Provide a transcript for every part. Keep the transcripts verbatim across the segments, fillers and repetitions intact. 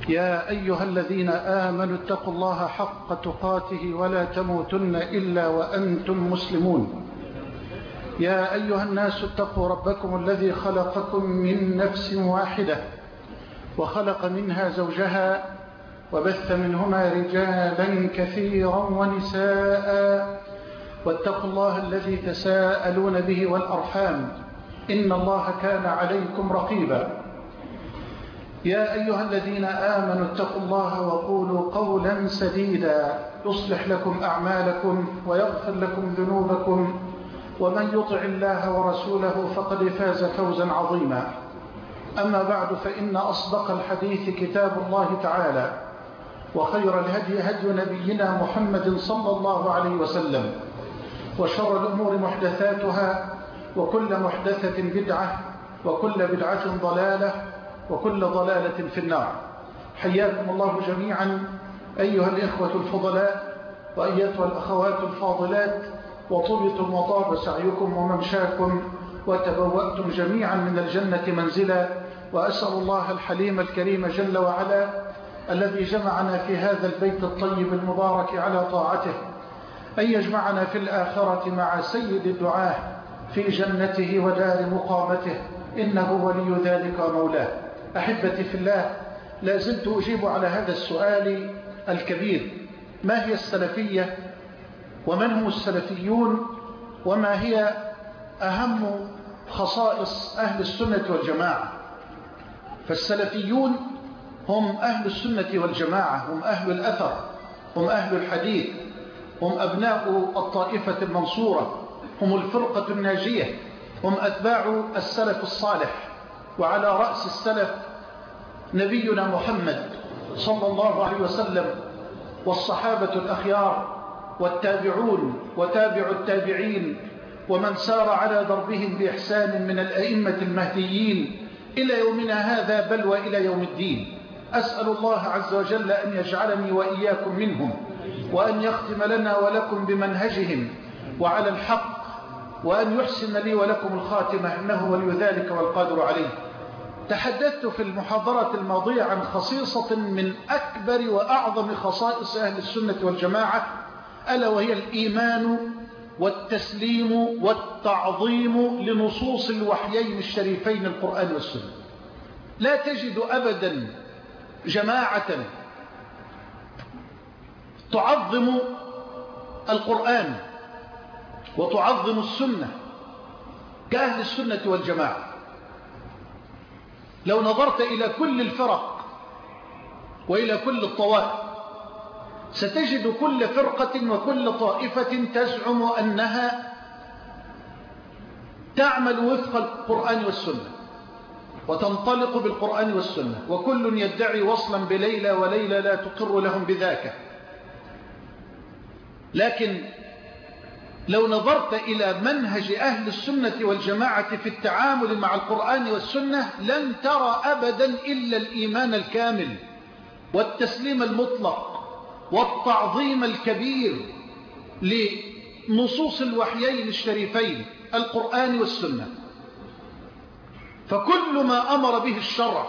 يا أيها الذين آمنوا اتقوا الله حق تقاته ولا تموتن إلا وأنتم مسلمون. يا أيها الناس اتقوا ربكم الذي خلقكم من نفس واحدة وخلق منها زوجها وبث منهما رجالا كثيرا ونساء واتقوا الله الذي تساءلون به والأرحام إن الله كان عليكم رقيبا. يا أيها الذين آمنوا اتقوا الله وقولوا قولا سديدا يصلح لكم أعمالكم ويغفر لكم ذنوبكم ومن يطع الله ورسوله فقد فاز فوزا عظيما. أما بعد فإن أصدق الحديث كتاب الله تعالى وخير الهدي هدي نبينا محمد صلى الله عليه وسلم وشر الأمور محدثاتها وكل محدثة بدعة وكل بدعة ضلالة وكل ضلالة في النار. حياكم الله جميعا أيها الإخوة الفضلاء وأيتها الأخوات الفاضلات، وطبتم وطاب سعيكم وممشاكم وتبوأتم جميعا من الجنة منزلا، وأسأل الله الحليم الكريم جل وعلا الذي جمعنا في هذا البيت الطيب المبارك على طاعته أن يجمعنا في الآخرة مع سيد الدعاة في جنته ودار مقامته، إنه ولي ذلك ومولاه. أحبتي في الله، لا زلت أجيب على هذا السؤال الكبير: ما هي السلفية؟ ومن هم السلفيون؟ وما هي أهم خصائص أهل السنة والجماعة؟ فالسلفيون هم أهل السنة والجماعة، هم أهل الأثر، هم أهل الحديث، هم أبناء الطائفة المنصورة، هم الفرقة الناجية، هم أتباع السلف الصالح، وعلى رأس السلف نبينا محمد صلى الله عليه وسلم والصحابة الأخيار والتابعون وتابع التابعين ومن سار على دربهم بإحسان من الأئمة المهديين إلى يومنا هذا بل وإلى يوم الدين. أسأل الله عز وجل أن يجعلني وإياكم منهم، وأن يختم لنا ولكم بمنهجهم وعلى الحق، وأن يحسن لي ولكم الخاتمة، إنه ولي ذلك والقادر عليه. تحدثت في المحاضرة الماضية عن خصيصة من أكبر وأعظم خصائص أهل السنة والجماعة، ألا وهي الإيمان والتسليم والتعظيم لنصوص الوحيين الشريفين القرآن والسنة. لا تجد أبدا جماعة تعظم القرآن وتعظم السنة كأهل السنة والجماعة. لو نظرت إلى كل الفرق وإلى كل الطوائف ستجد كل فرقة وكل طائفة تزعم أنها تعمل وفق القرآن والسنة وتنطلق بالقرآن والسنة، وكل يدعي وصلا بليلى وليلى لا تقر لهم بذاك. لكن لو نظرت إلى منهج أهل السنة والجماعة في التعامل مع القرآن والسنة لن ترى أبدا إلا الإيمان الكامل والتسليم المطلق والتعظيم الكبير لنصوص الوحيين الشريفين القرآن والسنة. فكل ما أمر به الشرع،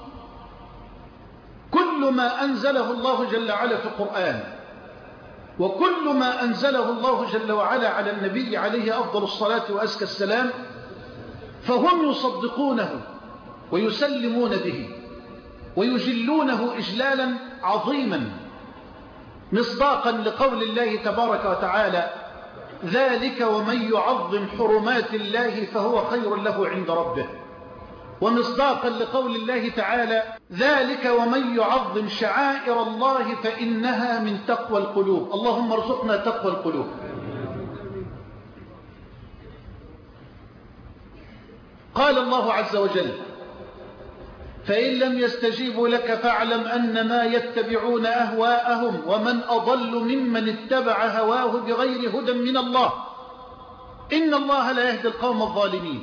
كل ما أنزله الله جل وعلا في القرآن، وكل ما أنزله الله جل وعلا على النبي عليه أفضل الصلاة وأزكى السلام، فهم يصدقونه ويسلمون به ويجلونه إجلالا عظيما، مصداقا لقول الله تبارك وتعالى: ذلك ومن يعظم حرمات الله فهو خير له عند ربه، ومصداقا لقول الله تعالى: ذلك ومن يعظم شعائر الله فإنها من تقوى القلوب. اللهم ارزقنا تقوى القلوب. قال الله عز وجل: فإن لم يستجيبوا لك فاعلم أنما يتبعون أهواءهم ومن أضل ممن اتبع هواه بغير هدى من الله إن الله لا يهدي القوم الظالمين.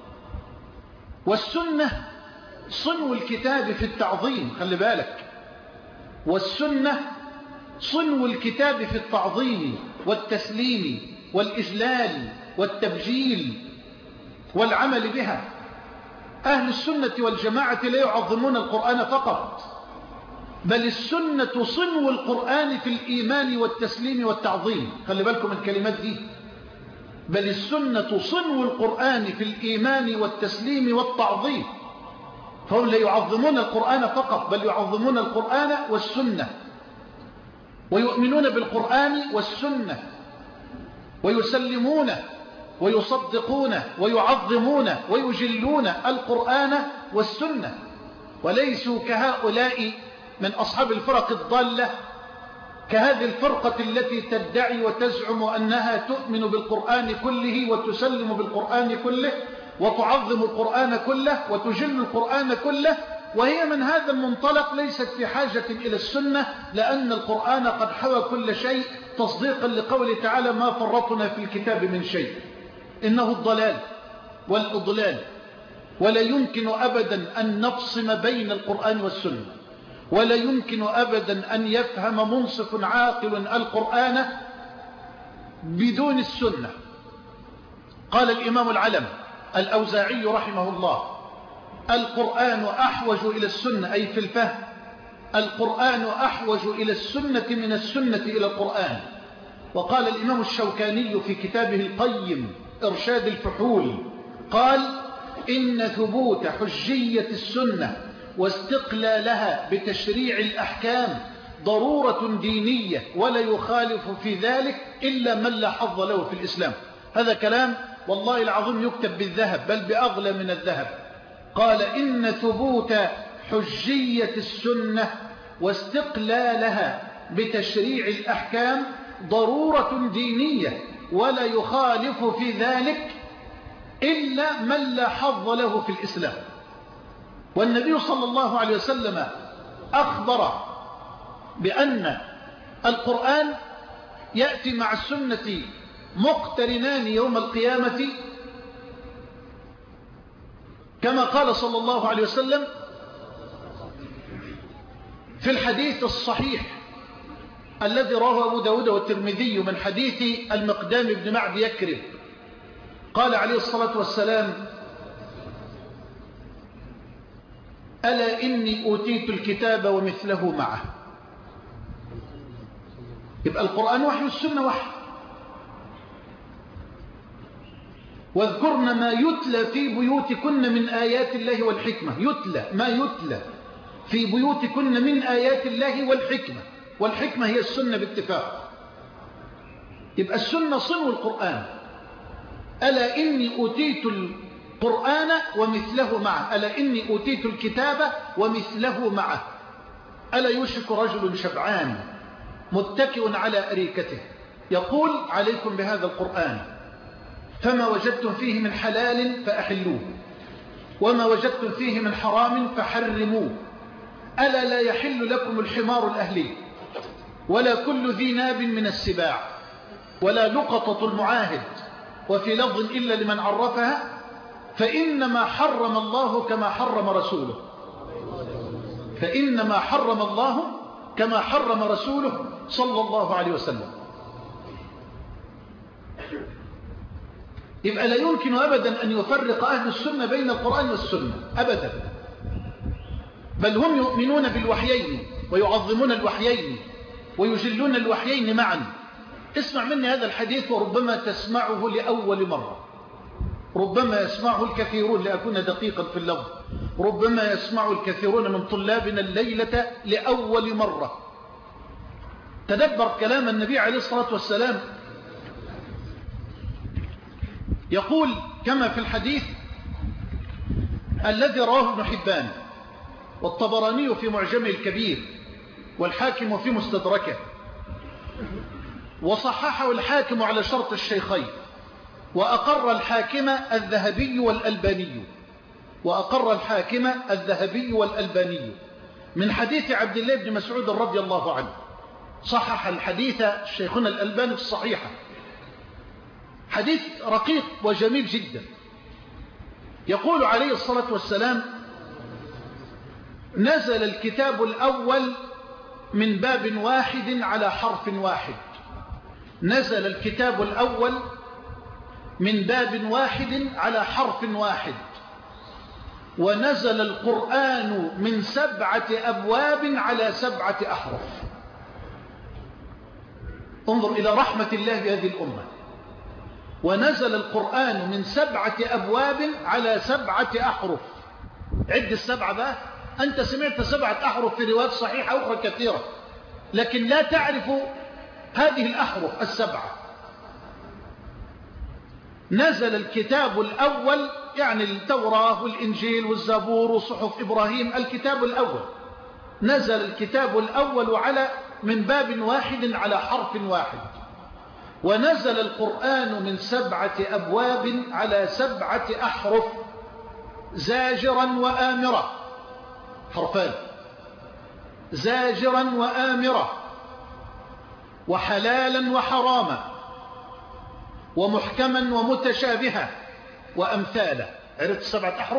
والسنة صنو الكتاب في التعظيم، خلي بالك، والسنة صنو الكتاب في التعظيم والتسليم والإجلال والتبجيل والعمل بها. أهل السنة والجماعة لا يعظمون القرآن فقط، بل السنة صنو القرآن في الإيمان والتسليم والتعظيم. خلي بالكم الكلمات دي، بل السنة صنو القرآن في الإيمان والتسليم والتعظيم. فهم لا يعظمون القرآن فقط، بل يعظمون القرآن والسنة، ويؤمنون بالقرآن والسنة، ويسلمون ويصدقون ويعظمون ويجلون القرآن والسنة، وليسوا كهؤلاء من أصحاب الفرق الضالة، كهذه الفرقة التي تدعي وتزعم أنها تؤمن بالقرآن كله وتسلم بالقرآن كله وتعظم القرآن كله وتجل القرآن كله، وهي من هذا المنطلق ليست في حاجة إلى السنة، لأن القرآن قد حوى كل شيء، تصديقا لقوله تعالى: ما فرطنا في الكتاب من شيء. إنه الضلال والإضلال، ولا يمكن أبدا أن نفصم بين القرآن والسنة، ولا يمكن أبدا أن يفهم منصف عاقل القرآن بدون السنة. قال الإمام العلم الأوزاعي رحمه الله: القرآن أحوج إلى السنة، أي في الفهم، القرآن أحوج إلى السنة من السنة إلى القرآن. وقال الإمام الشوكاني في كتابه القيم إرشاد الفحول، قال: إن ثبوت حجية السنة واستقلالها بتشريع الأحكام ضرورة دينية، ولا يخالف في ذلك إلا من لا حظ له في الإسلام. هذا كلام والله العظيم يكتب بالذهب، بل بأغلى من الذهب. قال: إن ثبوت حجية السنة واستقلالها بتشريع الأحكام ضرورة دينية، ولا يخالف في ذلك إلا من لا حظ له في الإسلام. والنبي صلى الله عليه وسلم أخبر بأن القرآن يأتي مع السنة مقترنان يوم القيامة، كما قال صلى الله عليه وسلم في الحديث الصحيح الذي رواه أبو داود والترمذي من حديث المقدام بن معد يكرب، قال عليه الصلاة والسلام: ألا إني أوتيت الكتاب ومثله معه. يبقى القرآن وحي والسنة وحي. واذكرن ما يتلى في بيوتكن من آيات الله والحكمة. يتلى ما يتلى في بيوتكن من آيات الله والحكمة، والحكمة هي السنة باتفاق. يبقى السنة صنو القرآن. ألا إني أوتيت القرآن ومثله معه، ألا إني أوتيت الكتاب ومثله معه. ألا يوشك رجل شبعان متكئ على أريكته يقول: عليكم بهذا القرآن، فما وجدتم فيه من حلال فأحلوه، وما وجدتم فيه من حرام فحرموه. ألا لا يحل لكم الحمار الأهلي، ولا كل ذي ناب من السباع، ولا لقطة المعاهد، وفي لفظ إلا لمن عرفها، فإنما حرم الله كما حرم رسوله، فإنما حرم الله كما حرم رسوله صلى الله عليه وسلم. يبقى لا يمكن أبدا أن يفرق أهل السنة بين القرآن والسنة أبدا، بل هم يؤمنون بالوحيين ويعظمون الوحيين ويجلون الوحيين معا. اسمع مني هذا الحديث، وربما تسمعه لأول مرة، ربما يسمعه الكثيرون لأكون دقيقا في اللفظ، ربما يسمعه الكثيرون من طلابنا الليلة لأول مرة. تدبر كلام النبي عليه الصلاة والسلام، يقول كما في الحديث الذي رواه ابن حبان والطبراني في معجمه الكبير والحاكم في مستدركه، وصححه الحاكم على شرط الشيخين، وأقر الحاكم الذهبي والألباني وأقر الحاكم الذهبي والألباني من حديث عبد الله بن مسعود رضي الله عنه. صحح الحديث الشيخنا الألباني في الصحيحة، حديث رقيق وجميل جدا. يقول عليه الصلاة والسلام: نزل الكتاب الأول من باب واحد على حرف واحد. نزل الكتاب الأول من باب واحد على حرف واحد، ونزل القرآن من سبعة أبواب على سبعة أحرف. انظر إلى رحمة الله بهذه الأمة. ونزل القرآن من سبعة أبواب على سبعة أحرف. عد السبعة بقى. أنت سمعت سبعة أحرف في روايات صحيحة أخرى كثيرة، لكن لا تعرف هذه الأحرف السبعة. نزل الكتاب الأول، يعني التوراة والإنجيل والزبور وصحف إبراهيم، الكتاب الأول. نزل الكتاب الأول على من باب واحد على حرف واحد. ونزل القرآن من سبعة أبواب على سبعة أحرف، زاجرا وآمرا، حرفان، زاجرا وآمرا، وحلالا وحراما، ومحكما ومتشابها، وأمثالا. عرفت سبعة أحرف؟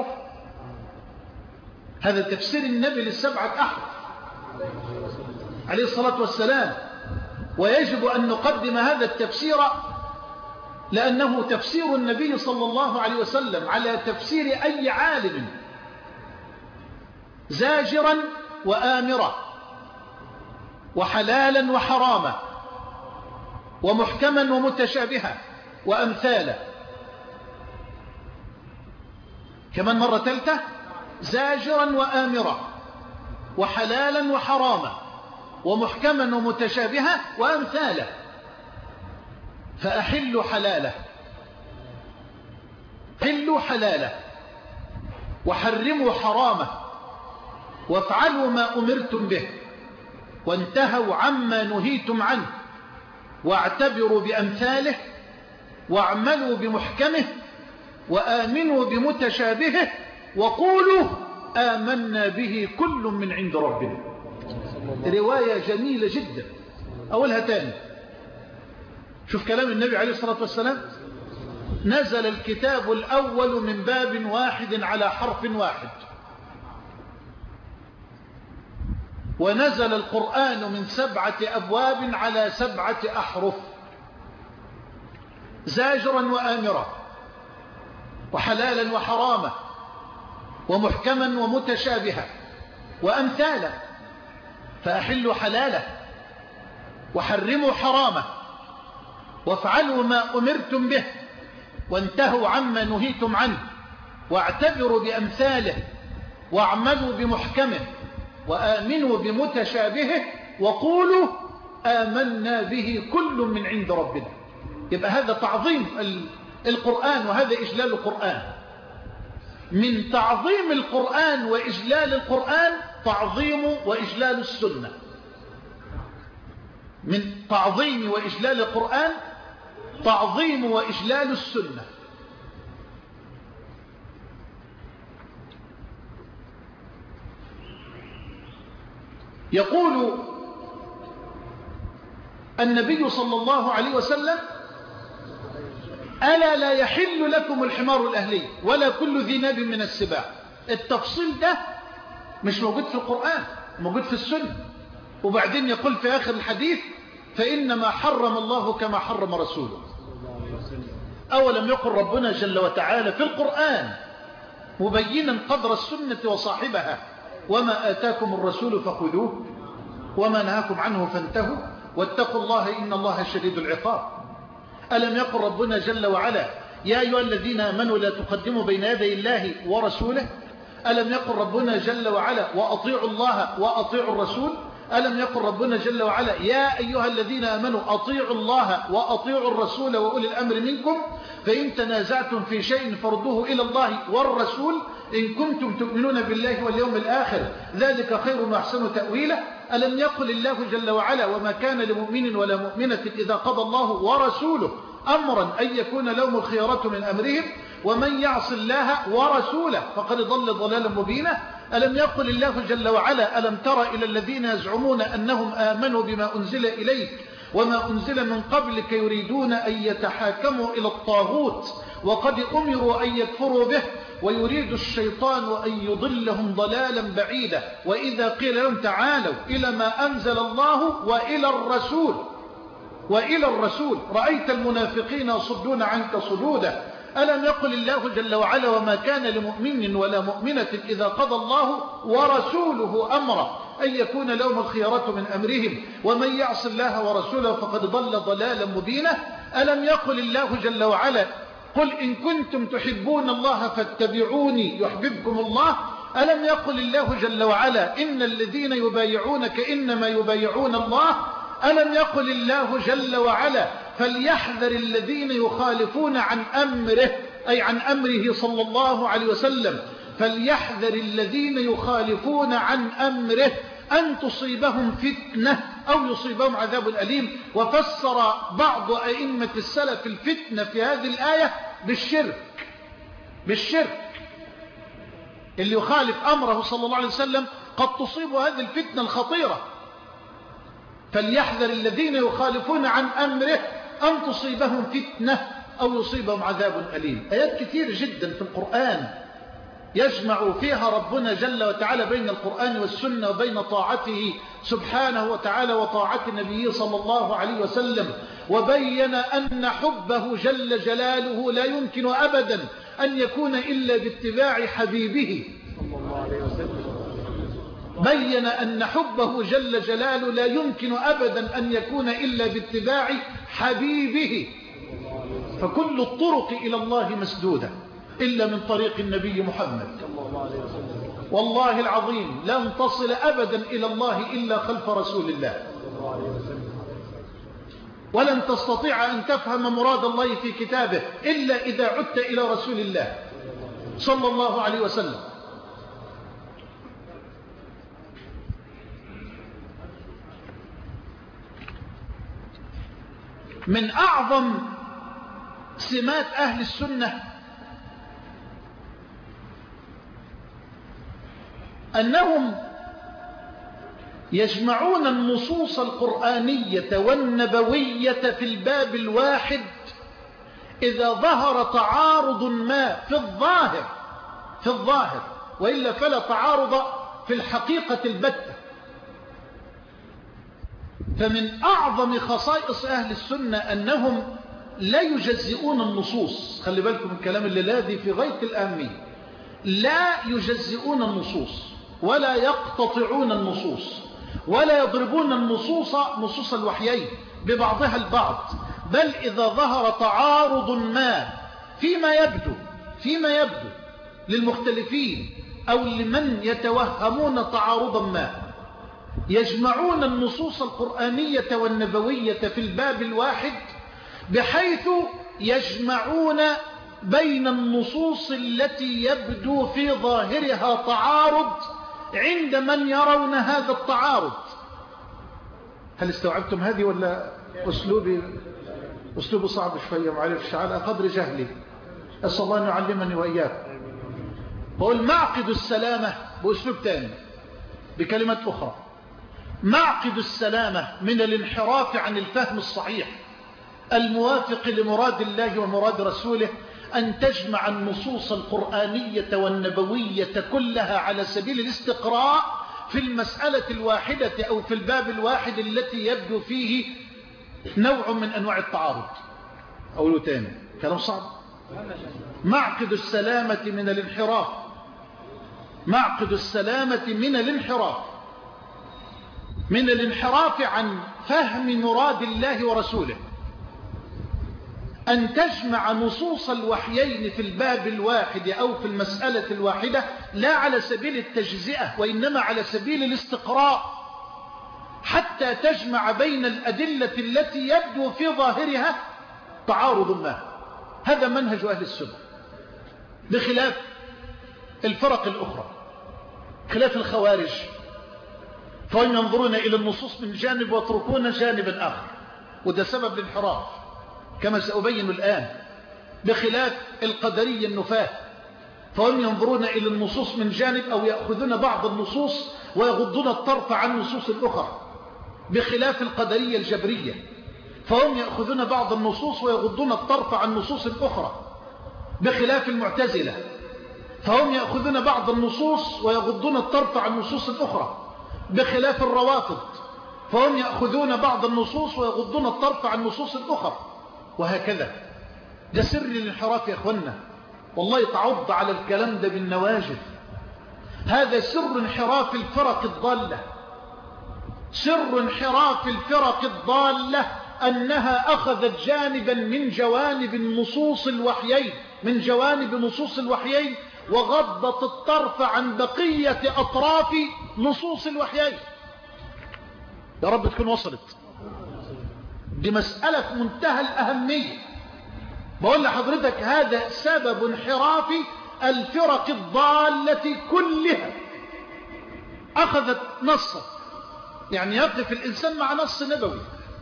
هذا تفسير النبي للسبعة أحرف عليه الصلاة والسلام. ويجب أن نقدم هذا التفسير لأنه تفسير النبي صلى الله عليه وسلم على تفسير أي عالم. زاجرا وآمرا، وحلالا وحراما، ومحكما ومتشابها، وأمثالا. كمان مرة ثالثة: زاجرا وآمرا، وحلالا وحراما، ومحكما ومتشابها، وأمثالا. فأحلوا حلاله، حلوا حلاله، وحرموا حرامه، وافعلوا ما أمرتم به، وانتهوا عما نهيتم عنه، واعتبروا بأمثاله، واعملوا بمحكمه، وآمنوا بمتشابهه، وقولوا آمنا به كل من عند ربنا. رواية جميلة جدا. أولها تاني، شوف كلام النبي عليه الصلاة والسلام: نزل الكتاب الأول من باب واحد على حرف واحد. ونزل القرآن من سبعة أبواب على سبعة أحرف، زاجرا وآمرا، وحلالا وحراما، ومحكما ومتشابها، وأمثالا. فأحلوا حلاله، وحرموا حرامه، وافعلوا ما أمرتم به، وانتهوا عما نهيتم عنه، واعتبروا بأمثاله، واعملوا بمحكمه، وآمنوا بمتشابهه، وقولوا آمنا به كل من عند ربنا. يبقى هذا تعظيم القرآن، وهذا إجلال القرآن. من تعظيم القرآن وإجلال القرآن تعظيم وإجلال السنة. من تعظيم وإجلال القرآن تعظيم وإجلال السنة. يقول النبي صلى الله عليه وسلم: ألا لا يحل لكم الحمار الأهلي ولا كل ذي ناب من السباع. التفصيل ده مش موجود في القرآن، موجود في السنة. وبعدين يقول في آخر الحديث: فإنما حرم الله كما حرم رسوله. أولم يقل ربنا جل وتعالى في القرآن مبينا قدر السنة وصاحبها: وما آتاكم الرسول فخذوه وما نهاكم عنه فانتهوا واتقوا الله إن الله شديد العقاب. ألم يقل ربنا جل وعلا: يا أيها الذين آمنوا لا تقدموا بين يدي الله ورسوله؟ ألم يقل ربنا جل وعلا: وأطيعوا الله وأطيعوا الرسول؟ ألم يقل ربنا جل وعلا: يا أيها الذين آمنوا أطيعوا الله وأطيعوا الرسول وأولي الأمر منكم فإن تنازعتم في شيء فردوه إلى الله والرسول إن كنتم تؤمنون بالله واليوم الآخر ذلك خير وأحسن تأويلا. ألم يقل الله جل وعلا: وما كان لمؤمن ولا مؤمنة إذا قضى الله ورسوله أمرا أن يكون لهم الخيارة من أمرهم ومن يعص الله ورسوله فقد ضل ضلالا مبينا. ألم يقل الله جل وعلا: ألم تر إلى الذين يزعمون أنهم آمنوا بما أنزل إليك وما أنزل من قبلك يريدون أن يتحاكموا إلى الطاغوت وقد أمروا أن يكفروا به ويريد الشيطان أن يضلهم ضلالا بعيدا وإذا قيل لهم تعالوا إلى ما أنزل الله وإلى الرسول وإلى الرسول رأيت المنافقين يصدون عنك صدودا ألم يقل الله جل وعلا وما كان لمؤمن ولا مؤمنة إذا قضى الله ورسوله أمرا أن يكون لهم الخيارة من أمرهم ومن يعص الله ورسوله فقد ضل ضلالا مبينا. ألم يقل الله جل وعلا قل إن كنتم تحبون الله فاتبعوني يحببكم الله. ألم يقل الله جل وعلا إن الذين يبايعونك إنما يبايعون الله. ألم يقل الله جل وعلا فليحذر الذين يخالفون عن أمره أي عن أمره صلى الله عليه وسلم فليحذر الذين يخالفون عن أمره أن تصيبهم فتنة أو يصيبهم عذاب أليم. وفسر بعض أئمة السلف الفتنة في هذه الآية بالشرك بالشرك اللي يخالف أمره صلى الله عليه وسلم قد تصيب هذه الفتنة الخطيرة. فليحذر الذين يخالفون عن أمره أن تصيبهم فتنة أو يصيبهم عذاب أليم. آيات كثير جدا في القرآن يجمع فيها ربنا جل وتعالى بين القرآن والسنة وبين طاعته سبحانه وتعالى وطاعة نبيه صلى الله عليه وسلم، وبين أن حبه جل جلاله لا يمكن أبدا أن يكون إلا باتباع حبيبه صلى الله عليه وسلم. بين أن حبه جل جلاله لا يمكن أبدا أن يكون إلا باتباع حبيبه. فكل الطرق إلى الله مسدودة إلا من طريق النبي محمد. والله العظيم لن تصل أبدا إلى الله إلا خلف رسول الله، ولن تستطيع أن تفهم مراد الله في كتابه إلا إذا عدت إلى رسول الله صلى الله عليه وسلم. من أعظم سمات أهل السنة أنهم يجمعون النصوص القرآنية والنبوية في الباب الواحد إذا ظهر تعارض ما في الظاهر في الظاهر وإلا فلا تعارض في الحقيقة البتة. فمن أعظم خصائص أهل السنة أنهم لا يجزئون النصوص. خلي بالكم الكلام اللي لاذي في غاية الأهمية. لا يجزئون النصوص ولا يقتطعون النصوص ولا يضربون النصوص نصوص الوحيين ببعضها البعض، بل إذا ظهر تعارض ما فيما يبدو فيما يبدو للمختلفين أو لمن يتوهمون تعارضا ما يجمعون النصوص القرآنية والنبوية في الباب الواحد، بحيث يجمعون بين النصوص التي يبدو في ظاهرها تعارض عند من يرون هذا التعارض. هل استوعبتم هذه ولا أسلوبي أسلوبي صعب شوية؟ معرفش على قدر جهلي، أسأل الله أن يعلمني وإياكم. بقول معقد السلامة بأسلوب تاني بكلمات أخرى. معقد السلامة من الانحراف عن الفهم الصحيح الموافق لمراد الله ومراد رسوله أن تجمع النصوص القرآنية والنبوية كلها على سبيل الاستقراء في المسألة الواحدة أو في الباب الواحد التي يبدو فيه نوع من أنواع التعارض. أقوله تاني كلام صعب. معقد السلامة من الانحراف معقد السلامة من الانحراف من الانحراف عن فهم مراد الله ورسوله أن تجمع نصوص الوحيين في الباب الواحد أو في المسألة الواحدة لا على سبيل التجزئة وإنما على سبيل الاستقراء، حتى تجمع بين الأدلة التي يبدو في ظاهرها تعارض ما. هذا منهج أهل السنة، بخلاف الفرق الأخرى، خلاف الخوارج، فهم ينظرون إلى النصوص من جانب ويتركون جانبا آخر، وده سبب الانحراف كما سأبين الآن. بخلاف القدرية النفاة، فهم ينظرون إلى النصوص من جانب أو يأخذون بعض النصوص ويغضون الطرف عن النصوص الأخرى. بخلاف القدرية الجبرية، فهم يأخذون بعض النصوص ويغضون الطرف عن النصوص الأخرى. بخلاف المعتزلة، فهم يأخذون بعض النصوص ويغضون الطرف عن النصوص الأخرى. بخلاف الروافض، فهم يأخذون بعض النصوص ويغضون الطرف عن النصوص الأخرى، وهكذا. ده سر الانحراف يا اخوانا، والله تعض على الكلام ده بالنواجذ. هذا سر انحراف الفرق الضالة. سر انحراف الفرق الضالة أنها أخذت جانبا من جوانب النصوص الوحيين من جوانب نصوص الوحيين وغضت الطرف عن بقية أطراف نصوص الوحيين. يا رب تكون وصلت. دي مسألة في منتهى الأهمية. بقول لحضرتك هذا سبب انحراف الفرق الضالة كلها. أخذت نصا، يعني يقف الإنسان مع نص نبوي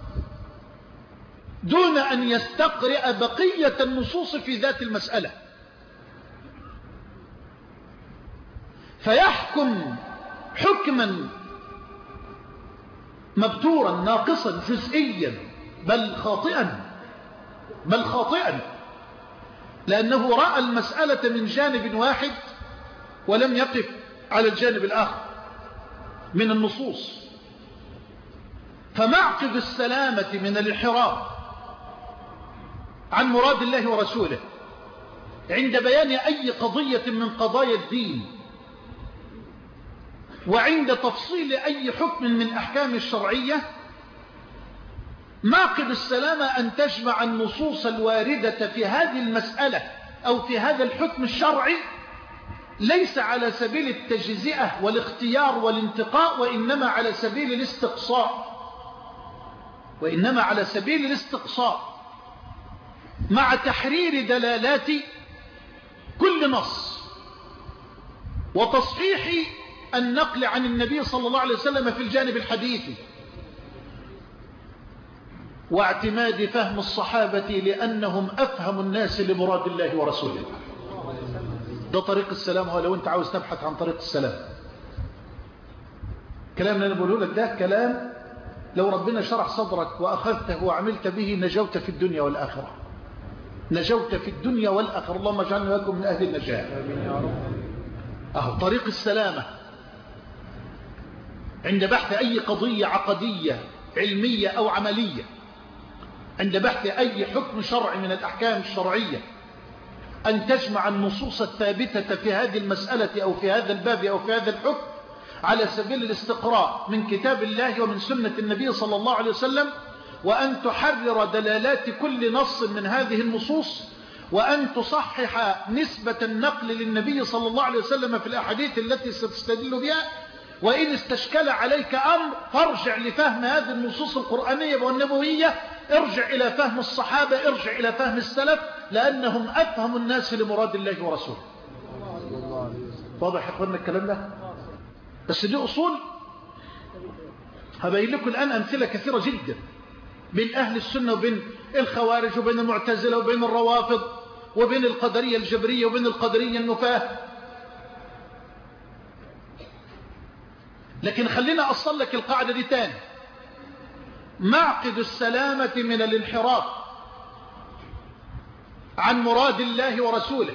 دون أن يستقرئ بقية النصوص في ذات المسألة، فيحكم حكما مبتورا ناقصا جزئيا بل خاطئا بل خاطئا لأنه رأى المسألة من جانب واحد ولم يقف على الجانب الآخر من النصوص. فمعقد السلامة من الانحراف عن مراد الله ورسوله عند بيان أي قضية من قضايا الدين وعند تفصيل أي حكم من أحكام الشرعية، معقد السلامة أن تجمع النصوص الواردة في هذه المسألة أو في هذا الحكم الشرعي ليس على سبيل التجزئة والاختيار والانتقاء، وإنما على سبيل الاستقصاء وإنما على سبيل الاستقصاء مع تحرير دلالات كل نص وتصحيح النقل عن النبي صلى الله عليه وسلم في الجانب الحديثي واعتماد فهم الصحابة لأنهم أفهم الناس لمراد الله ورسوله. ده طريق السلام. هو لو أنت عاوز تبحث عن طريق السلام، كلام اللي أنا بقوله لك ده كلام لو ربنا شرح صدرك وأخذته وعملت به نجوت في الدنيا والآخرة. نجوت في الدنيا والآخرة. اللهم اجعلنا لكم من أهل النجاة. أهو طريق السلامة عند بحث أي قضية عقدية علمية أو عملية، عند بحث أي حكم شرعي من الأحكام الشرعية، أن تجمع النصوص الثابتة في هذه المسألة أو في هذا الباب أو في هذا الحكم على سبيل الاستقراء من كتاب الله ومن سنة النبي صلى الله عليه وسلم، وأن تحرر دلالات كل نص من هذه النصوص، وأن تصحح نسبة النقل للنبي صلى الله عليه وسلم في الأحاديث التي ستستدل بها. وإن استشكل عليك أمر فارجع لفهم هذه النصوص القرآنية والنبوية، ارجع إلى فهم الصحابة، ارجع إلى فهم السلف، لأنهم أفهم الناس لمراد الله ورسوله. واضح يا اخوانا الكلام ده؟ بس دي أصول هبين لكم الآن أمثلة كثيرة جدا بين أهل السنة وبين الخوارج وبين المعتزلة وبين الروافض وبين القدرية الجبرية وبين القدرية النفاة. لكن خلينا أصل لك القاعدة دي تاني. معقد السلامة من الانحراف عن مراد الله ورسوله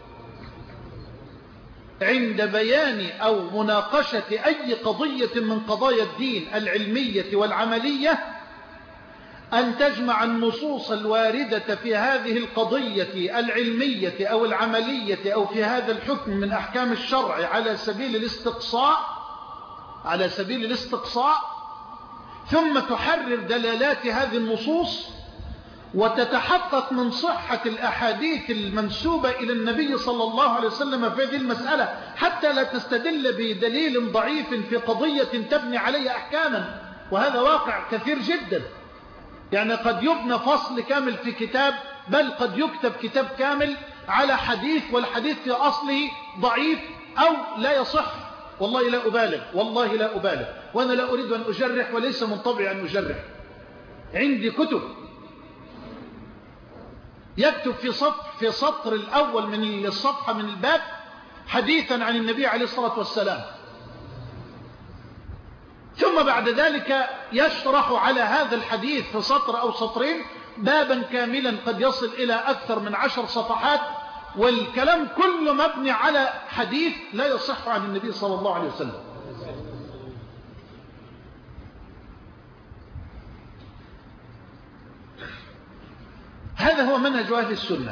عند بيان أو مناقشة أي قضية من قضايا الدين العلمية والعملية أن تجمع النصوص الواردة في هذه القضية العلمية أو العملية أو في هذا الحكم من أحكام الشرع على سبيل الاستقصاء على سبيل الاستقصاء ثم تحرر دلالات هذه النصوص وتتحقق من صحة الأحاديث المنسوبة إلى النبي صلى الله عليه وسلم في هذه المسألة، حتى لا تستدل بدليل ضعيف في قضية تبني عليه أحكاما. وهذا واقع كثير جدا. يعني قد يبنى فصل كامل في كتاب، بل قد يكتب كتاب كامل على حديث والحديث في أصله ضعيف أو لا يصح. والله لا أبالغ والله لا أبالغ وأنا لا أريد أن أجرح وليس من طبعي أن أجرح. عندي كتب يكتب في صف في سطر الأول من الصفحة من الباب حديثا عن النبي عليه الصلاة والسلام، ثم بعد ذلك يشرح على هذا الحديث في سطر أو سطرين بابا كاملا قد يصل إلى أكثر من عشر صفحات، والكلام كله مبني على حديث لا يصح عن النبي صلى الله عليه وسلم. هذا هو منهج أهل السنة.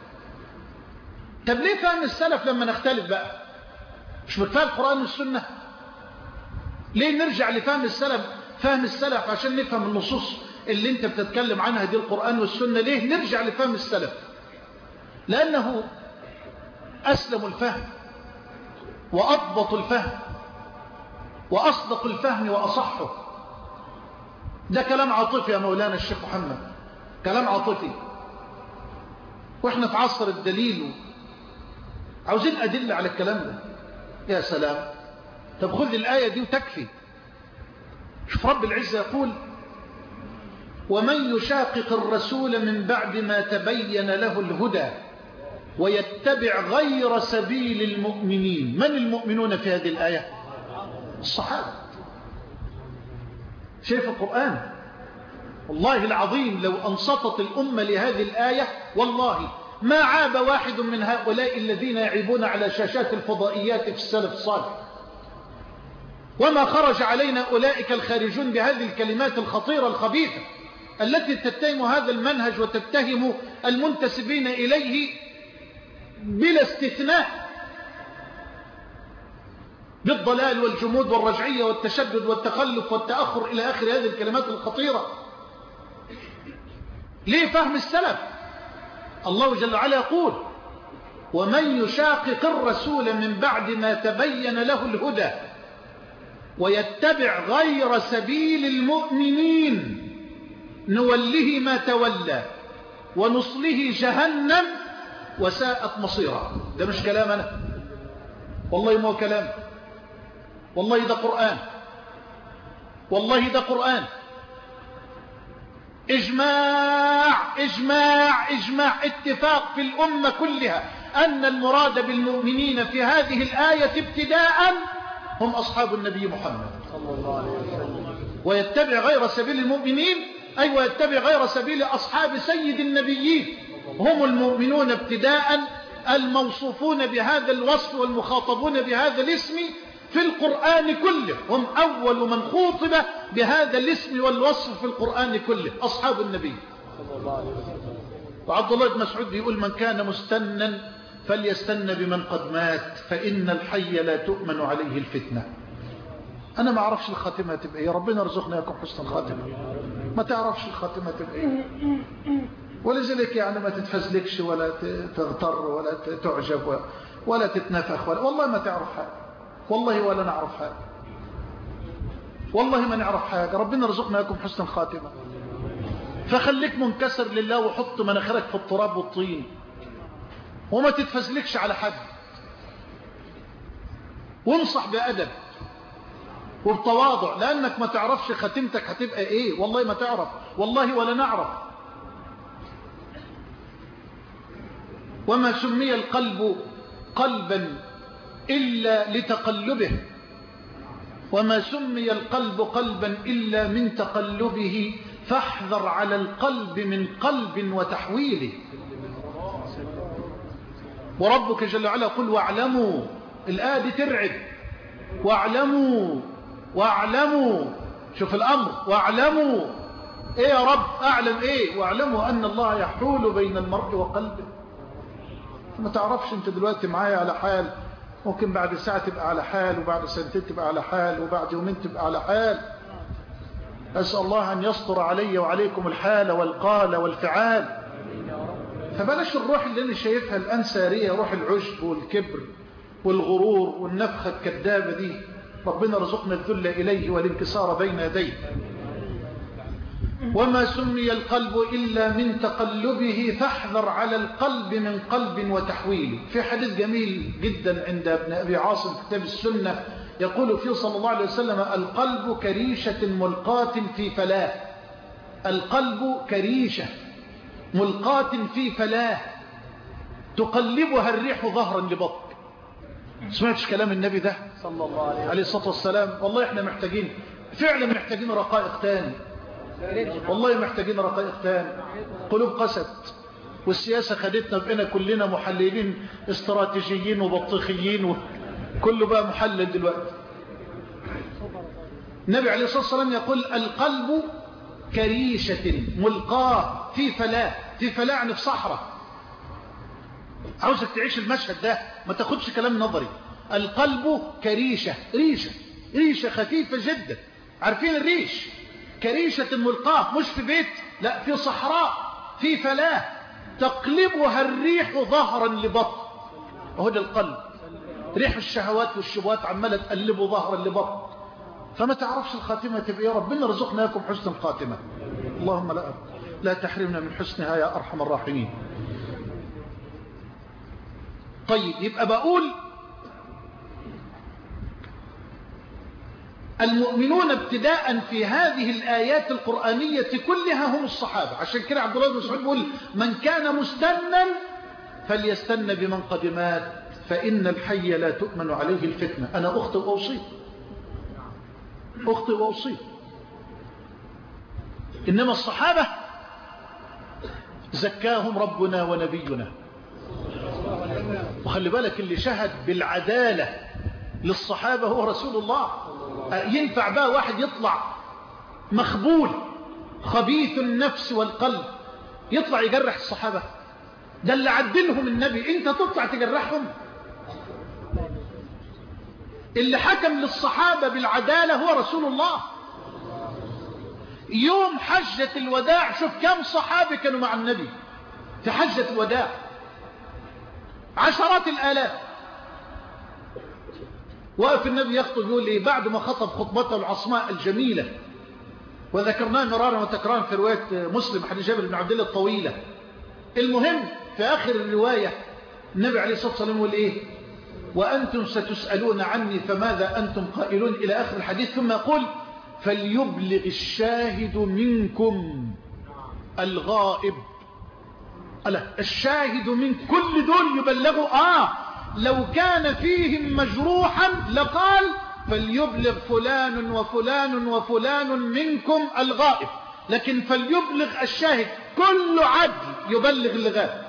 طب ليه فهم السلف لما نختلف بقى؟ مش بتفهم القرآن والسنة؟ ليه نرجع لفهم السلف؟ فهم السلف عشان نفهم النصوص اللي انت بتتكلم عنها دي القرآن والسنة. ليه نرجع لفهم السلف؟ لأنه أسلم الفهم وأضبط الفهم وأصدق الفهم وأصحه. ده كلام عاطفي يا مولانا الشيخ محمد، كلام عاطفي، وإحنا في عصر الدليل عاوزين أدلة على الكلام ده. يا سلام، طب خذ الآية دي وتكفي. شوف رب العزة يقول: ومن يشاقق الرسول من بعد ما تبين له الهدى ويتبع غير سبيل المؤمنين. من المؤمنون في هذه الآية؟ الصحابة. شايف القرآن؟ والله العظيم لو أنصتت الأمة لهذه الآية والله ما عاب واحد من هؤلاء الذين يعيبون على شاشات الفضائيات في السلف الصالح، وما خرج علينا أولئك الخارجون بهذه الكلمات الخطيرة الخبيثة التي تتهم هذا المنهج وتتهم المنتسبين إليه بلا استثناء بالضلال والجمود والرجعية والتشدد والتخلف والتأخر إلى آخر هذه الكلمات الخطيرة. ليه فهم السلف؟ الله جل وعلا يقول: ومن يشاقق الرسول من بعد ما تبين له الهدى ويتبع غير سبيل المؤمنين نوله ما تولى ونصله جهنم وساءت مصيرا. ده مش كلام أنا، والله ما هو كلام، والله ده قرآن، والله ده قرآن. إجماع إجماع إجماع اتفاق في الأمة كلها أن المراد بالمؤمنين في هذه الآية ابتداء هم أصحاب النبي محمد صلى الله عليه وسلم. ويتبع غير سبيل المؤمنين أي ويتبع غير سبيل أصحاب سيد النبيين، هم المؤمنون ابتداء الموصوفون بهذا الوصف والمخاطبون بهذا الاسم في القرآن كله، هم أول من خوطب بهذا الاسم والوصف في القرآن كله، أصحاب النبي صلى الله عليه وسلم. وعبد الله بن مسعود يقول: من كان مستنا فليستن بمن قد مات فإن الحي لا تؤمن عليه الفتنة. أنا ما أعرفش الخاتمة تبقى إيه، ربنا رزقنا ياكم حسن الخاتمة. ما تعرفش الخاتمة تبقى إيه، ولذلك يعني ما تتفزلكش ولا تغتر ولا تعجب ولا تتنفخ ولا، والله ما تعرف حاجة، والله ولا نعرف حاجة، والله ما نعرف حاجة. ربنا رزقنا ياكم حسن الخاتمة. فخليك منكسر لله وحط مناخرك في التراب والطين وما تتفزلكش على حد، وانصح بأدب وبتواضع، لأنك ما تعرفش ختمتك هتبقى إيه، والله ما تعرف، والله ولا نعرف. وما سمي القلب قلبا إلا لتقلبه، وما سمي القلب قلبا إلا من تقلبه، فاحذر على القلب من قلب وتحويله. وربك جل وعلا يقول: واعلموا، الآية دي ترعب، واعلموا واعلموا، شوف الأمر، واعلموا ايه يا رب؟ اعلم ايه؟ واعلموا ان الله يحول بين المرء وقلبه. ما تعرفش انت دلوقتي معايا على حال، ممكن بعد ساعة تبقى على حال، وبعد سنتين تبقى على حال، وبعد يومين تبقى على حال. أسأل الله أن يستر علي وعليكم الحال والقال والفعال. فبلاش الروح اللي أنا شايفها الآن سارية، روح العجب والكبر والغرور والنفخة الكذابة دي. ربنا رزقنا الذل إليه والانكسار بين يديه. وما سمي القلب إلا من تقلبه، فاحذر على القلب من قلب وتحويله. في حديث جميل جدا عند ابن أبي عاصم في كتاب السنة يقول فيه صلى الله عليه وسلم: القلب كريشة ملقاة في فلاه. القلب كريشة ملقاة في فلاه تقلبها الريح ظهرا لبطن. سمعتش كلام النبي ده صلى الله عليه الصلاة والسلام؟ والله احنا محتاجين، فعلا محتاجين رقائق تاني، والله محتاجين رقائق تاني. قلوب قست، والسياسة خدتنا بقينا كلنا محللين استراتيجيين وبطيخيين، وكله بقى محلل دلوقتي. النبي عليه الصلاة والسلام يقول: القلب كريشة ملقاه في فلاه. في فلاعن في صحراء. عاوزك تعيش المشهد ده، ما تاخدش كلام نظري. القلب كريشة، ريشة ريشة خفيفة جدا. عارفين الريش؟ كريشة ملقاة، مش في بيت، لا، في صحراء، في فلاة تقلبها الريح ظهرا لبطن. وهو ده القلب، ريح الشهوات والشبهات عمالة تقلبه ظهرا لبطن. فما تعرفش الخاتمة تبقى ايه. ربنا رزقنا لكم حسن الخاتمة. اللهم لا لا تحرمنا من حسنها يا أرحم الراحمين. طيب، يبقى بقول المؤمنون ابتداء في هذه الآيات القرآنية كلها هم الصحابة. عشان كده عبد الله بن مسعود بيقول من كان مستنا فليستن بمن قد مات فإن الحي لا تؤمن عليه الفتنة. أنا أخطئ وأوصي أخطئ وأوصي إنما الصحابة زكاهم ربنا ونبينا. وخلي بالك اللي شهد بالعدالة للصحابة هو رسول الله. ينفع بقى واحد يطلع مخبول خبيث النفس والقلب يطلع يجرح الصحابة؟ ده اللي عدلهم النبي، انت تطلع تجرحهم؟ اللي حكم للصحابة بالعدالة هو رسول الله. يوم حجة الوداع شوف كم صحابي كانوا مع النبي في حجة الوداع، عشرات الآلاف. وقف النبي يخطب يقول لي بعد ما خطب خطبته العصماء الجميلة وذكرناه مرارا وتكرارا في رواية مسلم حديث جابر بن عبد الله الطويلة. المهم في آخر الرواية النبي عليه الصلاة والسلام يقول إيه؟ وأنتم ستسألون عني فماذا أنتم قائلون إلى آخر الحديث. ثم يقول فليبلغ الشاهد منكم الغائب. ألا الشاهد من كل دول يبلغوا؟ آه لو كان فيهم مجروحا لقال فليبلغ فلان وفلان وفلان منكم الغائب، لكن فليبلغ الشاهد، كل عدل يبلغ الغائب،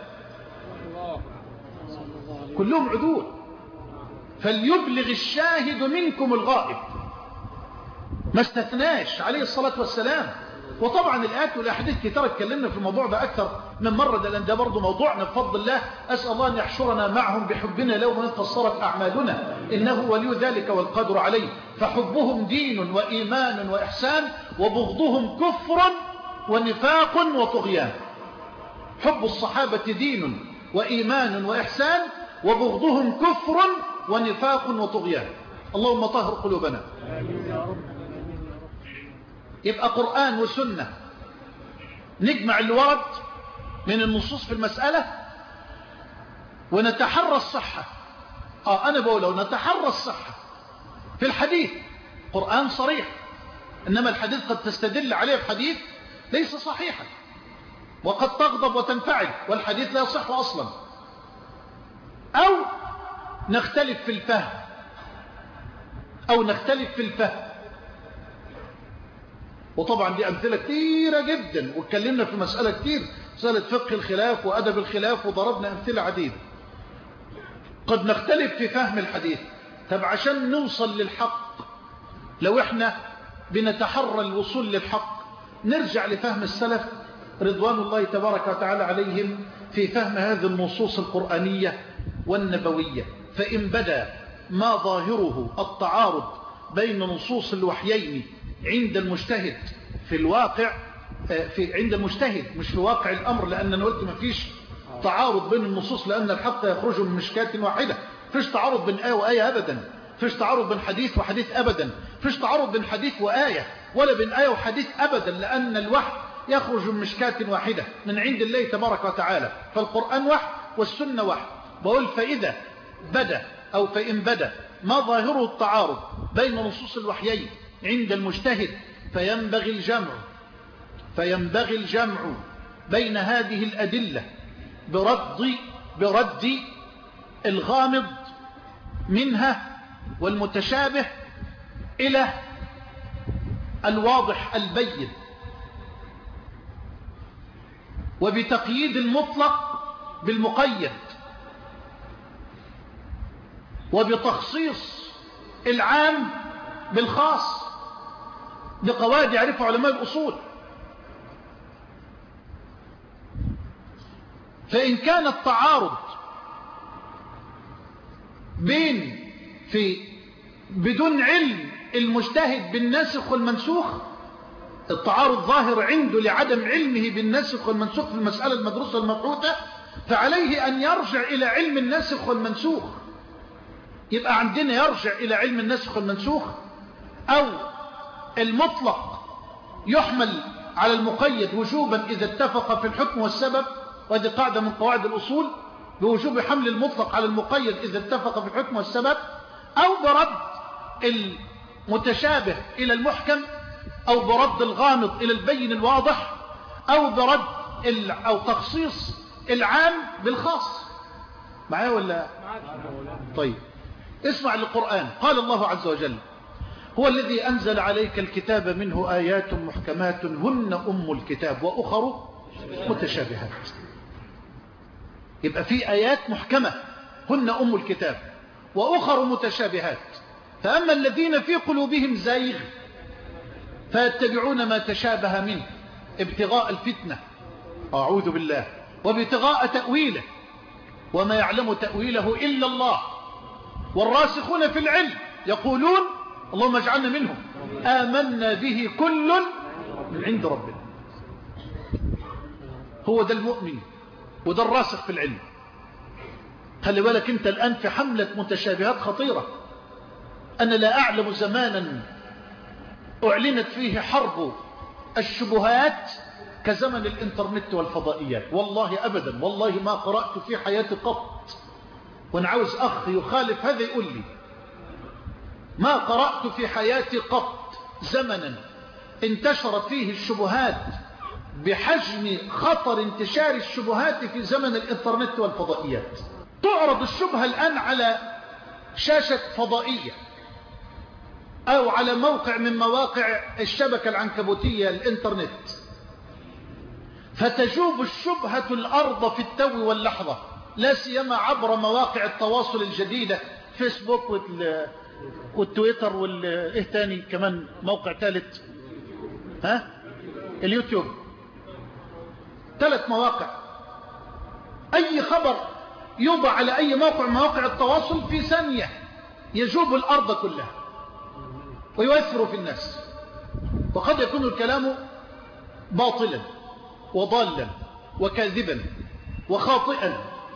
كلهم عدول. فليبلغ الشاهد منكم الغائب، ما استثناش عليه الصلاة والسلام. وطبعا الآيات والأحاديث كتير اتكلمنا في الموضوع ده أكثر من مرة، ده لأن ده برضه موضوعنا بفضل الله. أسأل الله أن يحشرنا معهم بحبنا لو من فسرت أعمالنا إنه ولي ذلك والقدر عليه. فحبهم دين وإيمان وإحسان، وبغضهم كفر ونفاق وطغيان. حب الصحابة دين وإيمان وإحسان، وبغضهم كفر ونفاق وطغيان. اللهم طهر قلوبنا. يبقى قرآن وسنة نجمع اللي ورد من النصوص في المسألة ونتحرى الصحة. آه أنا بقوله نتحرى الصحة في الحديث. قرآن صريح، إنما الحديث قد تستدل عليه بحديث ليس صحيحا، وقد تغضب وتنفعل والحديث لا يصح أصلا. أو نختلف في الفهم أو نختلف في الفهم وطبعا دي أمثلة كثيرة جدا، واتكلمنا في مسألة كثير، مسألة فقه الخلاف وأدب الخلاف، وضربنا أمثلة عديدة. قد نختلف في فهم الحديث. طب عشان نوصل للحق، لو احنا بنتحرى الوصول للحق نرجع لفهم السلف رضوان الله تبارك وتعالى عليهم في فهم هذه النصوص القرآنية والنبوية. فإن بدا ما ظاهره التعارض بين نصوص الوحيين عند المجتهد في الواقع، في عند المجتهد مش في واقع الأمر، لأن أنا قلت ما فيش تعارض بين النصوص لأن الحق يخرج من مشكاة واحدة. فيش تعارض بين آية وآية أبدا، فيش تعارض بين حديث وحديث أبدا، فيش تعارض بين حديث وآية ولا بين آية وحديث أبدا، لأن الوحي يخرج من مشكاة واحدة من عند الله تبارك وتعالى. فالقرآن وحي والسنة وحي. بقول فإذا بدأ أو فإن بدأ ما ظاهره التعارض بين نصوص الوحيين عند المجتهد فينبغي الجمع فينبغي الجمع بين هذه الأدلة برد برد الغامض منها والمتشابه إلى الواضح البين، وبتقييد المطلق بالمقيد، وبتخصيص العام بالخاص. دي قواعد يعرفها علماء الأصول. فإن كان التعارض بين في بدون علم المجتهد بالناسخ والمنسوخ، التعارض ظاهر عنده لعدم علمه بالناسخ والمنسوخ في المسألة المدروسة المبحوثة، فعليه أن يرجع إلى علم الناسخ والمنسوخ. يبقى عندنا يرجع إلى علم الناسخ والمنسوخ، أو المطلق يحمل على المقيد وجوبا إذا اتفق في الحكم والسبب، وهذه قاعدة من قواعد الأصول بوجوب حمل المطلق على المقيد إذا اتفق في الحكم والسبب، أو برد المتشابه إلى المحكم، أو برد الغامض إلى البين الواضح، أو برد أو تخصيص العام بالخاص. معايا ولا؟ طيب اسمع للقرآن. قال الله عز وجل: هو الذي أنزل عليك الكتاب منه آيات محكمات هن أم الكتاب وأخر متشابهات. يبقى في آيات محكمة هن أم الكتاب وأخر متشابهات، فأما الذين في قلوبهم زيغ فيتبعون ما تشابه منه ابتغاء الفتنة، أعوذ بالله، وابتغاء تأويله، وما يعلم تأويله إلا الله، والراسخون في العلم يقولون اللهم اجعلنا منهم آمنا به كل من عند ربنا. هو ده المؤمن وده الراسخ في العلم. خلي بالك انت الآن في حملة متشابهات خطيرة. أنا لا أعلم زمانا أعلنت فيه حرب الشبهات كزمن الإنترنت والفضائيات، والله أبدا، والله ما قرأت في حياتي قط. وأنا عاوز أخ يخالف هذا يقول لي، ما قرأت في حياتي قط زمنا انتشرت فيه الشبهات بحجم خطر انتشار الشبهات في زمن الإنترنت والفضائيات. تعرض الشبهة الآن على شاشة فضائية أو على موقع من مواقع الشبكة العنكبوتية الإنترنت، فتجوب الشبهة الأرض في التو واللحظة، لا سيما عبر مواقع التواصل الجديدة، فيسبوك والتويتر والإيه تاني كمان موقع ثالث، ها اليوتيوب. ثلاث مواقع. أي خبر يوضع على أي موقع من مواقع التواصل في ثانية يجوب الأرض كلها ويؤثر في الناس، وقد يكون الكلام باطلا وضالا وكاذبا وخاطئا،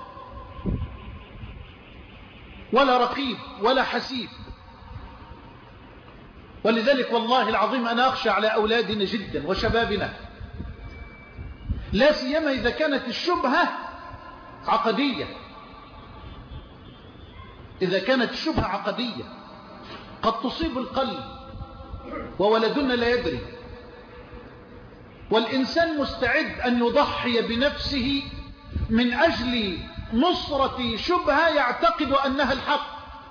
ولا رقيب ولا حسيب. ولذلك والله العظيم أنا أخشى على أولادنا جدا وشبابنا، لا سيما إذا كانت الشبهة عقدية. إذا كانت الشبهة عقدية قد تصيب القلب وولدنا لا يدري، والإنسان مستعد أن يضحي بنفسه من أجل نصرة شبهة يعتقد أنها الحق،